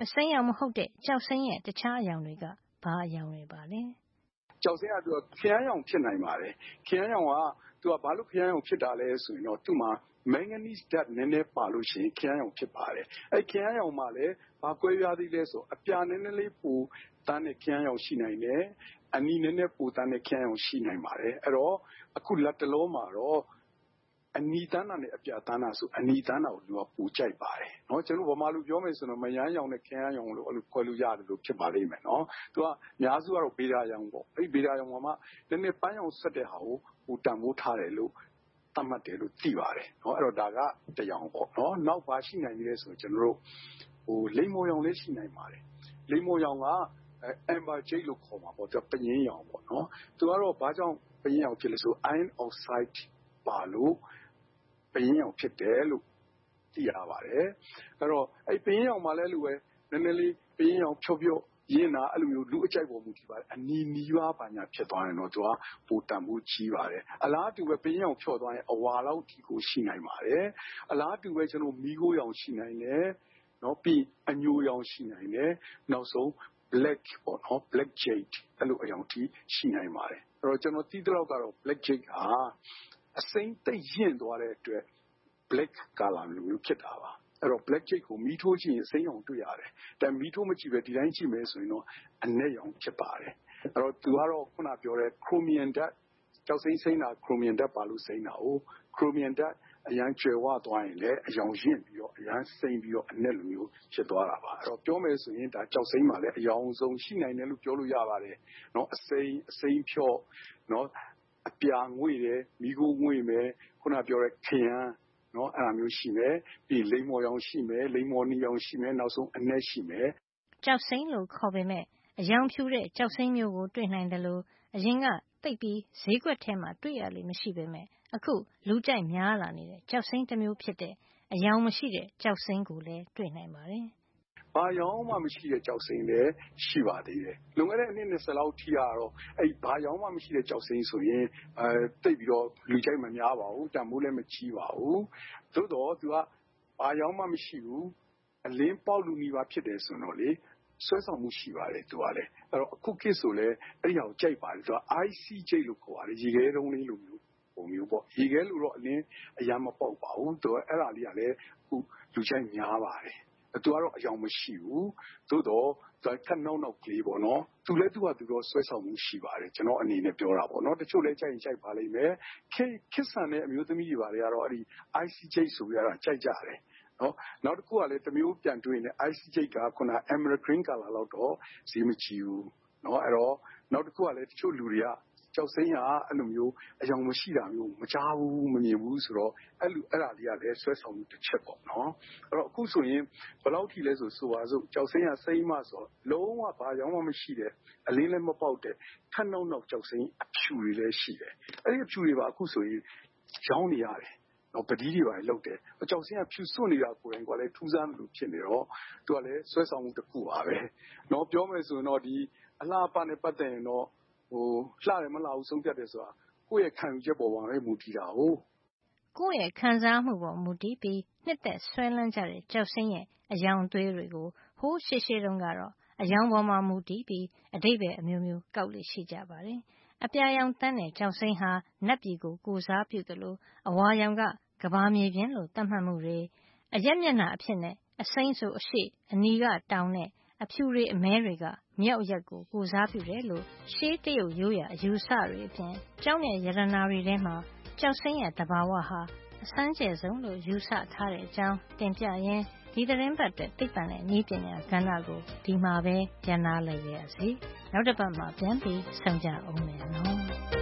[SPEAKER 3] အစိမ်းရောင်မဟုတ်တဲ့ကျောက်စိမ်းရဲ့တခြားအရောင်တွေကဘာအရောင်တွေပါလဲ
[SPEAKER 19] ။ကျောက်စိမ်းကခရမ်းရောင်ဖြစ်နိုင်ပါတယ်။ခရမ်းရောင်ကဘာလို့ခရမ်းရောင်ဖြစ်တာလဲဆိုရင်တော့သူ့မှာ manganese ဓာတ်နည်းနည်းပါလို့ရှိရင်ခရမ်းရောင်ဖြစ်ပါတယ်။ခရမ်းရောင်မှာလည်းဘာကွဲပြားသေးလဲဆိုအပြာနည်းနည်းလေးပိုတန်းတဲ့ခရမ်းရောင်ရှိနိုင်တယ်။အနီနည်းနည်းပိုတန်းတဲ့ခရမ်းရောင်ရှိနိုင်ပါတယ်။အဲ့တော့အခုလက်တလုံးမှာတော့အနီတန်းတာနဲ့အပြာတန်းတာဆိုအနီတန်းတာကိုလူကပိုကြိုက်ပါတယ်နော်ကျွန်တော်ဗမာလူပြောမယ်ဆိုတော့မယမ်းရောင်နဲ့ခရမ်းရောင်လို့အဲ့လိုခွဲလို့ရတယ်လို့ဖြစ်ပါလိမ့်မယ်နော်သူကအများစုကတော့ဗေဒာရောင်ပေါ့အဲ့ဗေဒာရောင်မှာနည်းနည်းပန်းရောင်ဆက်တဲ့ဟာကိုဟိုတန်ဖိုးထားတယ်လို့သတ်မှတ်တယ်လို့သိပါတယ်နော်အဲ့တော့ဒါကတရောင်ပေါ့နော်နောက်ဘာရှိနိုင်လဲဆိုကျွန်တော်တို့ဟိုလိမ္မော်ရောင်လေးရှိနိုင်ပါတယ်လိမ္မော်ရောင်ကamber jade လို့ခေါ်မှာပေါ့သူကပယင်းရောင်ပေါ့နော်သူကတော့ဘာကြောင့်ပယင်းရောင်ဖြစ်လဲဆို iron oxide ပါလို့ပယင်းရောင်ဖြစ်တယ်လို့သိရပါတယ်အဲ့တော့အဲ့ပယင်းရောင်မှာလည်းလို့ပဲနည်းနည်းလေးပယင်းရောင်ဖြော့ဖြော့ရင်းတာအဲ့လိုမျိုးလူအကြိုက်ပေါ်မူတည်ပါတယ်အနီနီးပါးပါညာဖြစ်သွားရင်တော့သူကပိုတန်ဖို့ကြီးပါတယ်အလားတူပဲပယင်းရောင်ဖြော့သွားရင်အဝါလောက်ဒီကိုရှိနိုင်ပါတယ်အလားတူပဲကျွန်တော်မီးခိုးရောင်ရှိနိုင်တယ်နော်ပြီးအညိုရောင်ရှိနိုင်တယ်နောက်ဆုံး black ပေါ့နော် black jade အဲ့လိုအရောင်တီးရှိနိုင်ပါတယ်အဲ့တော့ကျွန်တော်သိတဲ့လောက်ကတော့ black jade ဟာအစိမ်းသိပ်ရင့်သွားတဲ့အတွက် black color မျိုးဖြစ်တာပါအဲ့တော့ black jade ကိုမီးထိုးကြည့်ရင်အစိမ်းရောင်တွေ့ရတယ်ဒါမီးထိုးမကြည့်ပဲဒီတိုင်းကြည့်မယ်ဆိုရင်တော့အနက်ရောင်ဖြစ်ပါတယ်အဲ့တော့သူကတော့ခုနပြောတဲ့ chromium ဓာတ်ကျောက်စိမ်းစိမ်းတာ chromium ဓာတ်ပါလို့စိမ်းတာကို chromium ဓာတ်အရန်ကျွယ်ဝသွားရင်လည်းအရောင်ရင့်ပြီးတော့အရန်စိမ်းပြီးတော့အနက်လိုမျိုးဖြစ်သွားတာပါအဲ့တော့ပြောမယ်ဆိုရင်ဒါကျောက်စိမ်းမှာလည်းအရောင်ဆုံးရှိနိုင်တယ်လို့ပြောလို့ရပါတယ်เนาะအစိမ်းဖြော့เนาะအပြာငွေ့တယ်မိခိုးငွေ့မယ်ခုနပြောတဲ့ခရမ်းเนาะအဲ့လိုမျိုးရှိမယ်ပြီးလိမ္မော်ရောင်ရှိမယ်လိမ္မော်နီရောင်ရှိမယ်နောက်ဆုံးအနက်ရှိမယ်
[SPEAKER 3] ကျောက်စိမ်းလို့ခေါ်ပေမဲ့အရောင်ဖြူတဲ့ကျောက်စိမ်းမျိုးကိုတွေ့နိုင်တယ်လို့အရင်ကသိပ်ပြီးဈေးကွက်ထဲမှာတွေ့ရလိမ့်မရှိပေမဲ့အခုလူကြိုက်များလာနေတဲ့ကျောက်စိမ်းတစ်မျိုးဖြစ်တဲ့အရောင်မရှိတဲ့ကျောက်စိမ်းကိုလည်းတွေ့နိုင်ပါတယ်
[SPEAKER 19] ။ဘာရောင်မှမရှိတဲ့ကျောက်စိမ်းလည်းရှိပါသေးတယ်။လွန်ခဲ့တဲ့အနှစ်20လောက်ထိကတော့အဲ့ဘာရောင်မှမရှိတဲ့ကျောက်စိမ်းဆိုရင်တိတ်ပြီးတော့လူကြိုက်မများပါဘူး။တန်ဖိုးလည်းမကြီးပါဘူး။သို့တော့သူကဘာရောင်မှမရှိဘူး။အလင်းပေါက်လူနီးပါဖြစ်တယ်ဆိုတော့လေဆွဲဆောင်မှုရှိပါတယ်သူကလည်းအဲ့တော့အခုခေတ်ဆိုလဲအဲ့ဒီဟာကိုကြိုက်ပါတယ်သူက IC ကြိတ်လို့ခေါ်ပါတယ်ရေခဲတုံးလေးလိုမျိုးပုံမျိုးပေါ့ရေခဲလို့တော့အလင်းအရမ်းမပေါက်ပါဘူးသူကအဲ့ဒါလေးကလည်းအခုလူကြိုက်များပါတယ်သူကတော့အယောင်မရှိဘူးသို့တော့သူကခက်နောက်ကလေးပေါ့နော်သူလည်းသူကသူတော့ဆွဲဆောင်မှုရှိပါတယ်ကျွန်တော်အနေနဲ့ပြောတာပေါ့နော်တချို့လည်းကြိုက်ရင်ကြိုက်ပါလိမ့်မယ်ခစ်ဆန်တဲ့အမျိုးသမီးတွေပါတွေကတော့အဲ့ဒီ IC ကြိတ်ဆိုပြီးတော့ကြိုက်ကြတယ်နော်နောက်တစ်ခုကလည်းတစ်မျိုးပြန်တွေ့နေ IC ကြိတ်ကခုန emerald green color လောက်တော့ဈေးမကြီးဘူးနော်အဲ့တော့နောက်တစ်ခုကလည်းတချို့လူတွေကကျောက်စိမ်းကအဲ့လိုမျိုးအယောင်မရှိတာမျိုးမကြားဘူးမမြင်ဘူးဆိုတော့အဲ့ဒါလေးကလည်းဆွဲဆောင်မှုတစ်ချက်ပေါ့နော်အဲ့တော့အခုဆိုရင်ဘယ်လောက်ထိလဲဆိုပါစို့ကျောက်စိမ်းကစိမ်းမဆိုလုံးဝဘာကြောင့်မှမရှိတဲ့အလင်းလည်းမပေါက်တဲ့ခက်နောက်ကျောက်စိမ်းအဖြူတွေလည်းရှိတယ်အဲ့ဒီအဖြူတွေပါအခုဆိုရင်ရောင်းနေရတယ်တော့ပတိတွေပါလောက်တယ်အကြောက်စင်းကဖြူစွန့်နေတာကိုယ်တိုင်ကလည်းထူးဆန်းလို့ဖြစ်နေတော့သူကလည်းဆွဲဆောင်မှုတစ်ခုပါပဲเนาะပြောမယ်ဆိုရင်တော့ဒီအလှပနဲ့ပတ်သက်ရင်တော့ဟိုလှတယ်မလှဘူးဆုံးဖြတ်တယ်ဆိုတာကိုယ့်ရဲ့ခံယူချက်ပေါ်မှာပဲမူတည်တာဟုတ်
[SPEAKER 3] ကိုယ့်ရဲ့ခံစားမှုပေါ်မူတည်ပြီးနှစ်သက်ဆွဲလန်းကြတဲ့ကြောက်စင်းရဲ့အယောင်သွေးတွေကိုဟိုးရှေ့တုန်းကတော့အယောင်ပေါ်မှာမူတည်ပြီးအဓိပ္ပာယ်အမျိုးမျိုးကောက်လို့ရှိကြပါတယ်အပြာရောင်တန်းတဲ့ကြောက်စိမ်းဟာနတ်ပြည်ကိုကိုစားပြုတယ်လို့အဝါရောင်ကကဘာမြေပြင်လို့သတ်မှတ်မှုတွေအရက်မျက်နှာအဖြစ်နဲ့အစိမ်းဆိုအရှိအနီကတောင်နဲ့အဖြူတွေအမဲတွေကမြောက်ရက်ကိုကိုစားပြုတယ်လို့ရှေးတရုတ်ရိုးရာအယူဆတွေအပြင်ကျောင်းရဲ့ယရနာတွေထဲမှာကျောက်စိမ်းရဲ့သဘာဝဟာအစမ်းကျယ်ဆုံးလို့ယူဆထားတဲ့အကြောင်းတင်ပြရင်းဒီသတင်းပတ်တဲ့သိပ္ပံနဲ့နည်းပညာကဏ္ဍကိုဒီမှာပဲပြန်နာလိုက်ရစီနောက်တစ်ပတ်မှာပြန်ပြီးဆုံကြအောင်မယ်နော်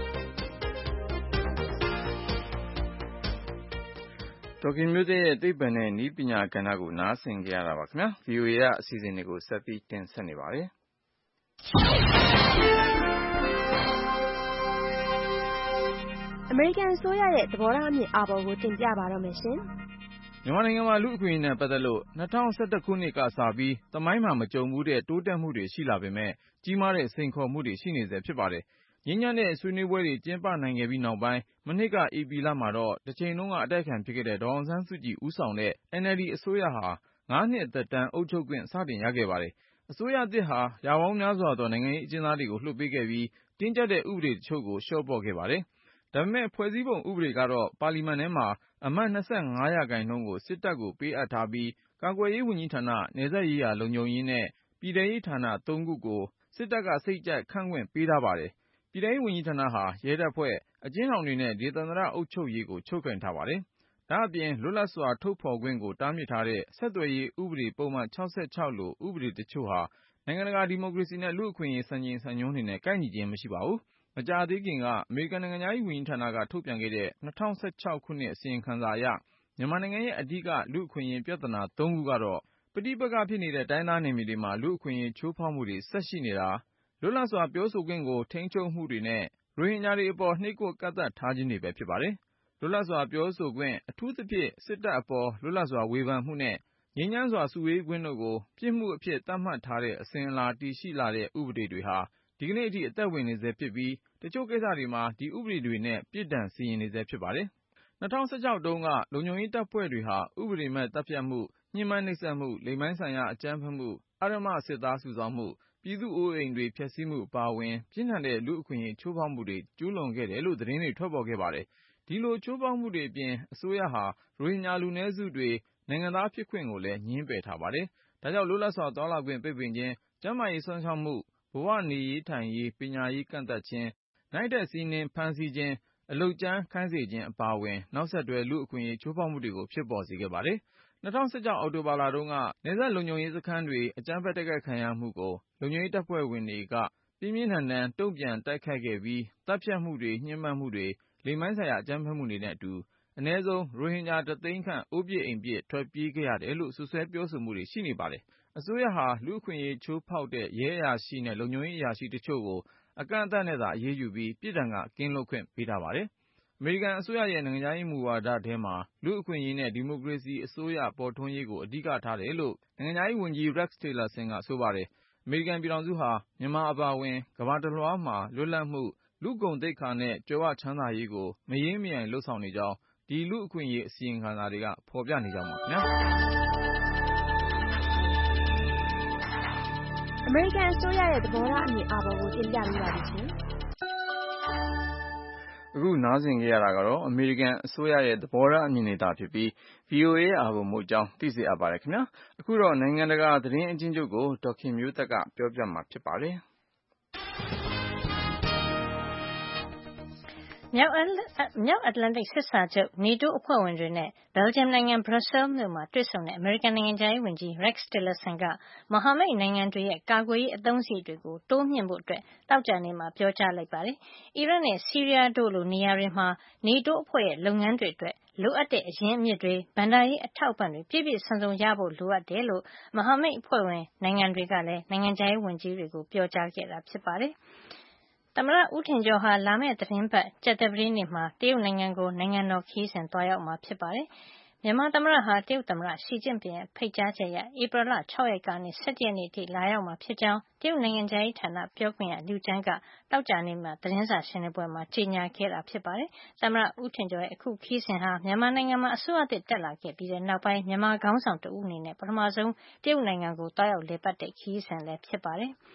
[SPEAKER 2] ဒေါက်တာမျိုးသက်ရဲ့သိပ္ပံနဲ့နည်းပညာကဏ္ဍကိုနားဆင်ကြရတာပါခင်ဗျာ VOA ကအစီအစဉ်တွေကိုဆက်ပြီးတင်ဆက်နေပါတယ်
[SPEAKER 9] အမေရိကန်အစိုးရရဲ့သဘောထားအမြင်အာဘော်ကိုတင်ပြပါတော့မယ်ရှင်
[SPEAKER 2] မြန်မာနိုင်ငံမှာလူ့အခွင့်အရေးနဲ့ပတ်သက်လို့2011ခုနှစ်ကစပြီးသမိုင်းမှာမကြုံဘူးတဲ့တိုးတက်မှုတွေရှိလာပေမဲ့ကြီးမားတဲ့စိန်ခေါ်မှုတွေရှိနေဆဲဖြစ်ပါတယ်ငြိမ်းချမ်းတဲ့ဆွေးနွေးပွဲတွေကျင်းပနိုင်ခဲ့ပြီးနောက်ပိုင်းမနှစ်ကဧပြီလမှာတော့တစ်ချိန်လုံးကအတိုက်အခံဖြစ်ခဲ့တဲ့ဒေါ်အောင်ဆန်းစုကြည်ဦးဆောင်တဲ့ NLD အစိုးရဟာ 5 နှစ်သက်တမ်းအုပ်ချုပ်ခွင့်စတင်ရခဲ့ပါတယ်။အစိုးရသစ်ဟာရာပေါင်းများစွာသောနိုင်ငံရေးအကျဉ်းသားတွေကိုလွှတ်ပေးခဲ့ပြီးတင်းကျပ်တဲ့ဥပဒေတချို့ကိုလျှော့ပေါ့ခဲ့ပါတယ်။ဒါပေမဲ့ဖွဲ့စည်းပုံဥပဒေကတော့ပါလီမန်ထဲမှာအမတ်25%ကိုစစ်တပ်ကိုပေးအပ်ထားပြီးကာကွယ်ရေးဝန်ကြီးဌာန၊နယ်စပ်ရေးရာလုံခြုံရေးနဲ့ပြည်ထဲရေးဌာန3ခုကိုစစ်တပ်ကစိတ်ကြိုက်ခန့်ခွင့်ပေးထားပါတယ်။ပြည်ထဲရေးဝန်ကြီးဌာနဟာရဲတပ်ဖွဲ့၊အကျဉ်းထောင်တွေနဲ့ဒေသန္တရအုပ်ချုပ်ရေးကိုချုပ်ကိုင်ထားပါတယ်။ဒါ့အပြင်လွတ်လပ်စွာထုတ်ဖော်ခွင့်ကိုတားမြစ်ထားတဲ့ဆက်သွယ်ရေးဥပဒေပုဒ်မ66လိုဥပဒေတချို့ဟာနိုင်ငံတကာဒီမိုကရေစီနဲ့လူ့အခွင့်အရေးစံချိန်စံညွှန်းတွေနဲ့ကိုက်ညီခြင်းမရှိပါဘူး။မကြာသေးခင်ကအမေရိကန်နိုင်ငံခြားရေးဝန်ကြီးဌာနကထုတ်ပြန်ခဲ့တဲ့2016ခုနှစ်အစီရင်ခံစာအရမြန်မာနိုင်ငံရဲ့အဓိကလူ့အခွင့်အရေးပြဿနာ3ခုကတော့ပဋိပက္ခဖြစ်နေတဲ့တိုင်းသားနယ်မြေတွေမှာလူ့အခွင့်အရေးချိုးဖောက်မှုတွေဆက်ရှိနေတာလွတ်လပ်စွာပြောဆိုခွင့်ကိုထိန်းချုပ်မှုတွေနဲ့ရိုဟင်ဂျာတွေအပေါ်နှိပ်ကွပ်ကန့်သတ်ထားခြင်းတွေပဲဖြစ်ပါတယ်။လွတ်လပ်စွာပြောဆိုခွင့်အထူးသဖြင့်စစ်တပ်အပေါ်လွတ်လပ်စွာဝေဖန်မှုနဲ့ငြိမ်းချမ်းစွာစုဝေးခွင့်တို့ကိုပြစ်မှုအဖြစ်သတ်မှတ်ထားတဲ့အစဉ်အလာတည်ရှိလာတဲ့ဥပဒေတွေဟာဒီကနေ့အထိအသက်ဝင်နေဆဲဖြစ်ပြီးတချို့ကိစ္စတွေမှာဒီဥပဒေတွေနဲ့ပြစ်ဒဏ်စီရင်နေဆဲဖြစ်ပါတယ်။2016တုန်းကလုံခြုံရေးတပ်ဖွဲ့တွေဟာဥပဒေမဲ့တပ်ဖြတ်မှုညှဉ်းပန်းနှိပ်စက်မှုလိင်ပိုင်းဆိုင်ရာအကြမ်းဖက်မှုအဓမ္မစစ်သားစုဆောင်းမှုပြည်သူ့အိုးအိမ်တွေဖျက်ဆီးမှုအပါအဝင်ပြင်းထန်တဲ့လူ့အခွင့်အရေးချိုးဖောက်မှုတွေကျူးလွန်ခဲ့တယ်လို့သတင်းတွေထွက်ပေါ်ခဲ့ပါတယ်။ဒီလိုချိုးဖောက်မှုတွေအပြင်အစိုးရဟာရိုဟင်ဂျာလူနည်းစုတွေနိုင်ငံသားဖြစ်ခွင့်ကိုလည်းငြင်းပယ်ထားပါတယ်။ဒါကြောင့်လွတ်လပ်စွာသွားလာခွင့်ပိတ်ပင်ခြင်းကျန်းမာရေးစောင့်ရှောက်မှုဘဝနေရေးထိုင်ရေးပညာရေးကန့်သတ်ခြင်းနိုင်တဲ့စီးနှင်းဖမ်းဆီးခြင်းအလုပ်ကြမ်းခိုင်းစေခြင်းအပါအဝင်နောက်ဆက်တွဲလူ့အခွင့်အရေးချိုးဖောက်မှုတွေကိုဖြစ်ပေါ်စေခဲ့ပါတယ်။2016အောက်တိုဘာလတုန်းကနယ်စပ်လုံခြုံရေးစခန်းတွေအကြမ်းဖက်တိုက်ခိုက်ခံရမှုကိုလုံခြုံရေးတပ်ဖွဲ့ဝင်တွေကပြင်းပြင်းထန်ထန်တုံ့ပြန်တိုက်ခိုက်ခဲ့ပြီးတပ်ဖြတ်မှုတွေညှဉ်းပန်းမှုတွေလိင်ပိုင်းဆိုင်ရာအကြမ်းဖက်မှုတွေနဲ့အတူအနည်းဆုံးရိုဟင်ဂျာ1သိန်းခန့်အိုးပြစ်အိမ်ပြစ်ထွက်ပြေးခဲ့ရတယ်လို့စွပ်စွဲပြောဆိုမှုတွေရှိနေပါတယ်။အစိုးရဟာလူ့အခွင့်အရေးချိုးဖောက်တဲ့ရဲအရာရှိနဲ့လုံခြုံရေးအရာရှိတချို့ကိုအကန့်အသတ်နဲ့သာအရေးယူပြီးပြစ်ဒဏ်ကကင်းလွတ်ခွင့်ပေးထားပါတယ်။အမေရိကန်အစိုးရရဲ့နိုင်ငံခြားရေးမူဝါဒထဲမှာလူ့အခွင့်အရေးနဲ့ဒီမိုကရေစီအစိုးရပေါ်ထွန်းရေးကိုအဓိကထားတယ်လို့နိုင်ငံခြားရေးဝန်ကြီး Rex Tillerson ကဆိုပါတယ်။အမေရိကန်ပြည်ထောင်စုဟာမြန်မာအပါအဝင်ကမ္ဘာတစ်လွှားမှာလွတ်လပ်မှုလူ့ဂုဏ်သိက္ခာနဲ့ကြွယ်ဝချမ်းသာရေးကိုမရေမရိုင်လုပ်ဆောင်နေကြောင်းဒီလူ့အခွင့်အရေးအစီရင်ခံစာတွေကဖော်ပြနေကြောင်းပါခင်ဗျာ
[SPEAKER 9] ။အမေရိကန်အစိုးရရဲ့သဘောထားအမြင်အာဘော်ကိုတင်ပြပေးပါမယ်ရှင်။
[SPEAKER 2] အခုနားဆင်ကြရတာကတော့အမေရိကန်အစိုးရရဲ့သဘောထားအမြင်တွေသာဖြစ်ပြီး VOA အာဘော်မို့အကြောင်းသိစေအပ်ပါတယ်ခင်ဗျာ။အခုတော့နိုင်ငံတကာသတင်းအကျဉ်းချုပ်ကိုဒေါက်ခင်မျိုးသက်ကပြောပြမှာဖြစ်ပါတယ်။
[SPEAKER 3] မြောက်အတ္တလန္တိတ်စစ်စာချုပ် NATO အဖွဲ့ဝင်တွေနဲ့ Belgium နိုင်ငံ Brussels မြို့မှာတွေ့ဆုံတဲ့အမေရိကန်နိုင်ငံခြားရေးဝန်ကြီး Rex Tillerson ကမဟာမိတ်နိုင်ငံတွေရဲ့ကာကွယ်ရေးအသုံးစရိတ်တွေကိုတိုးမြှင့်ဖို့သောကြာနေ့မှာပြောကြားလိုက်ပါတယ်။အီရတ်နဲ့ဆီးရီးယားတို့လိုနေရာတွေမှာ NATO အဖွဲ့ရဲ့လုပ်ငန်းတွေအတွက်လိုအပ်တဲ့အရင်းအမြစ်တွေဘဏ္ဍာရေးအထောက်အပံ့တွေပြည့်ပြည့်စုံစုံရဖို့လိုအပ်တယ်လို့မဟာမိတ်အဖွဲ့ဝင်နိုင်ငံတွေကလည်းနိုင်ငံခြားရေးဝန်ကြီးတွေကိုပြောကြားခဲ့တာဖြစ်ပါတယ်။သမ္မတဦးထင်ကျော်ဟာလာမယ့်သီတင်းပတ်ကြာသပတေးနေ့မှာတရုတ်နိုင်ငံကိုနိုင်ငံတော်ခရီးစဉ်သွားရောက်မှာဖြစ်ပါတယ်။မြန်မာသမ္မတဟာတရုတ်သမ္မတရှီကျင့်ပင်ရဲ့ဖိတ်ကြားချက်အရဧပြီလ6ရက်ကနေ17ရက်နေ့အထိလာရောက်မှာဖြစ်ကြောင်းတရုတ်နိုင်ငံခြားရေးဌာနပြောခွင့်ရလူကျန်းကသောကြာနေ့မှာသတင်းစာရှင်းလင်းပွဲမှာကြေညာခဲ့တာဖြစ်ပါတယ်။သမ္မတဦးထင်ကျော်ရဲ့အခုခရီးစဉ်ဟာမြန်မာနိုင်ငံမှာအစိုးရသစ်တက်လာခဲ့ပြီးတဲ့နောက်ပိုင်းမြန်မာခေါင်းဆောင်တဦးအနေနဲ့ပထမဆုံးတရုတ်နိုင်ငံကိုသွားရောက်လည်ပတ်တဲ့ခရီးစဉ်လည်းဖြစ်ပါတယ်။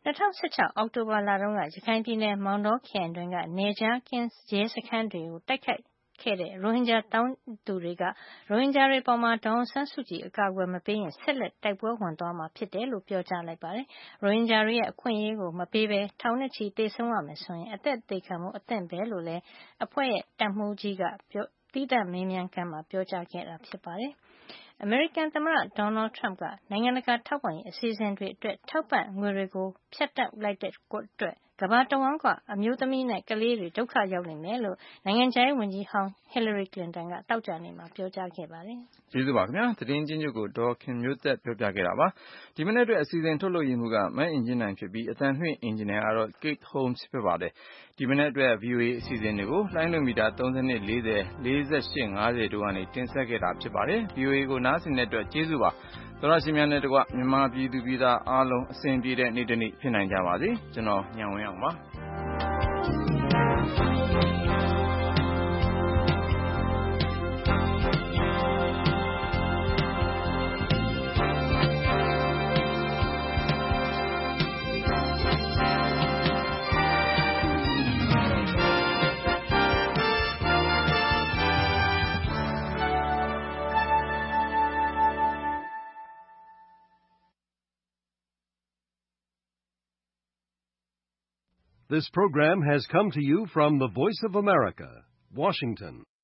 [SPEAKER 3] 2016အောက်တိုဘာလတုန်းကရခိုင်ပြည်နယ်မောင်တောခရိုင်တွင်းကနယ်ခြားကင်းရဲစခန်းတွေကိုတိုက်ခိုက်ခဲ့တဲ့ရိုဟင်ဂျာတောင်းသူတွေကရိုဟင်ဂျာတွေပေါ်ဒေါ်အောင်ဆန်းစုကြည်အကာအကွယ်မပေးရင်ဆက်လက်တိုက်ပွဲဝင်သွားမှာဖြစ်တယ်လို့ပြောကြားလိုက်ပါတယ်။ရိုဟင်ဂျာတွေရဲ့အခွင့်အရေးကိုမပေးဘဲထောင်နဲ့ချီသေဆုံးရမယ်ဆိုရင်အသက်သေခံမှုအသင့်ပဲလို့လည်းအဖွဲ့ရဲ့တပ်မှူးကြီးကသီးသန့်မေးမြန်းခန်းမှာပြောကြားခဲ့တာဖြစ်ပါတယ်။အမေရိကန်သမ္မတ Donald Trump ကနိုင်ငံတကာထောက်ပံ့ရေးအစီအစဉ်တွေအတွက်ထောက်ပံ့ငွေတွေကိုဖြတ်တောက်လိုက်တဲ့အတွက်ကမ္ဘာတဝန်းကအမျိုးသမီးနဲ့ကလေးတွေဒုက္ခရောက်နေမယ်လို့နိုင်ငံခြားရေးဝန်ကြီးဟောင်း Hillary Clinton ကသောကြာနေ့မှာပြောကြားခဲ့ပါတယ်
[SPEAKER 2] ။ကျေးဇူးပါခင်ဗျာ။သတင်းချင်းချုပ်ကိုဒေါ်ခင်မျိုးသက်ပြောပြခဲ့တာပါ။ဒီမနေ့အတွက်အစီအစဉ်ထုတ်လုပ်ရင်းမှုကမတ်အင်ဂျင်နိုင်ဖြစ်ပြီးအသံလွှင့်အင်ဂျင်နီယာကတော့ Kate Holmes ဖြစ်ပါတယ်။ဒီမနေ့အတွက် VOA အစီအစဉ်တွေကိုလိုင်းလိုမီတာ32 40 48 50တို့ကနေတင်ဆက်ခဲ့တာဖြစ်ပါတယ်။ VOA ကိုနားဆင်တဲ့အတွက်ကျေးဇူးပါ။သောရရှိများနဲ့တကွမြန်မာပြည်သူပြည်သားအားလုံးအစဉ်ပြေတဲ့နေ့တစ်နေ့ဖြစ်နိုင်ကြပါစေ။ကျွန်တော်ညံဝင်းအောင်ပါ။
[SPEAKER 11] This program has come to you from the Voice of America, Washington.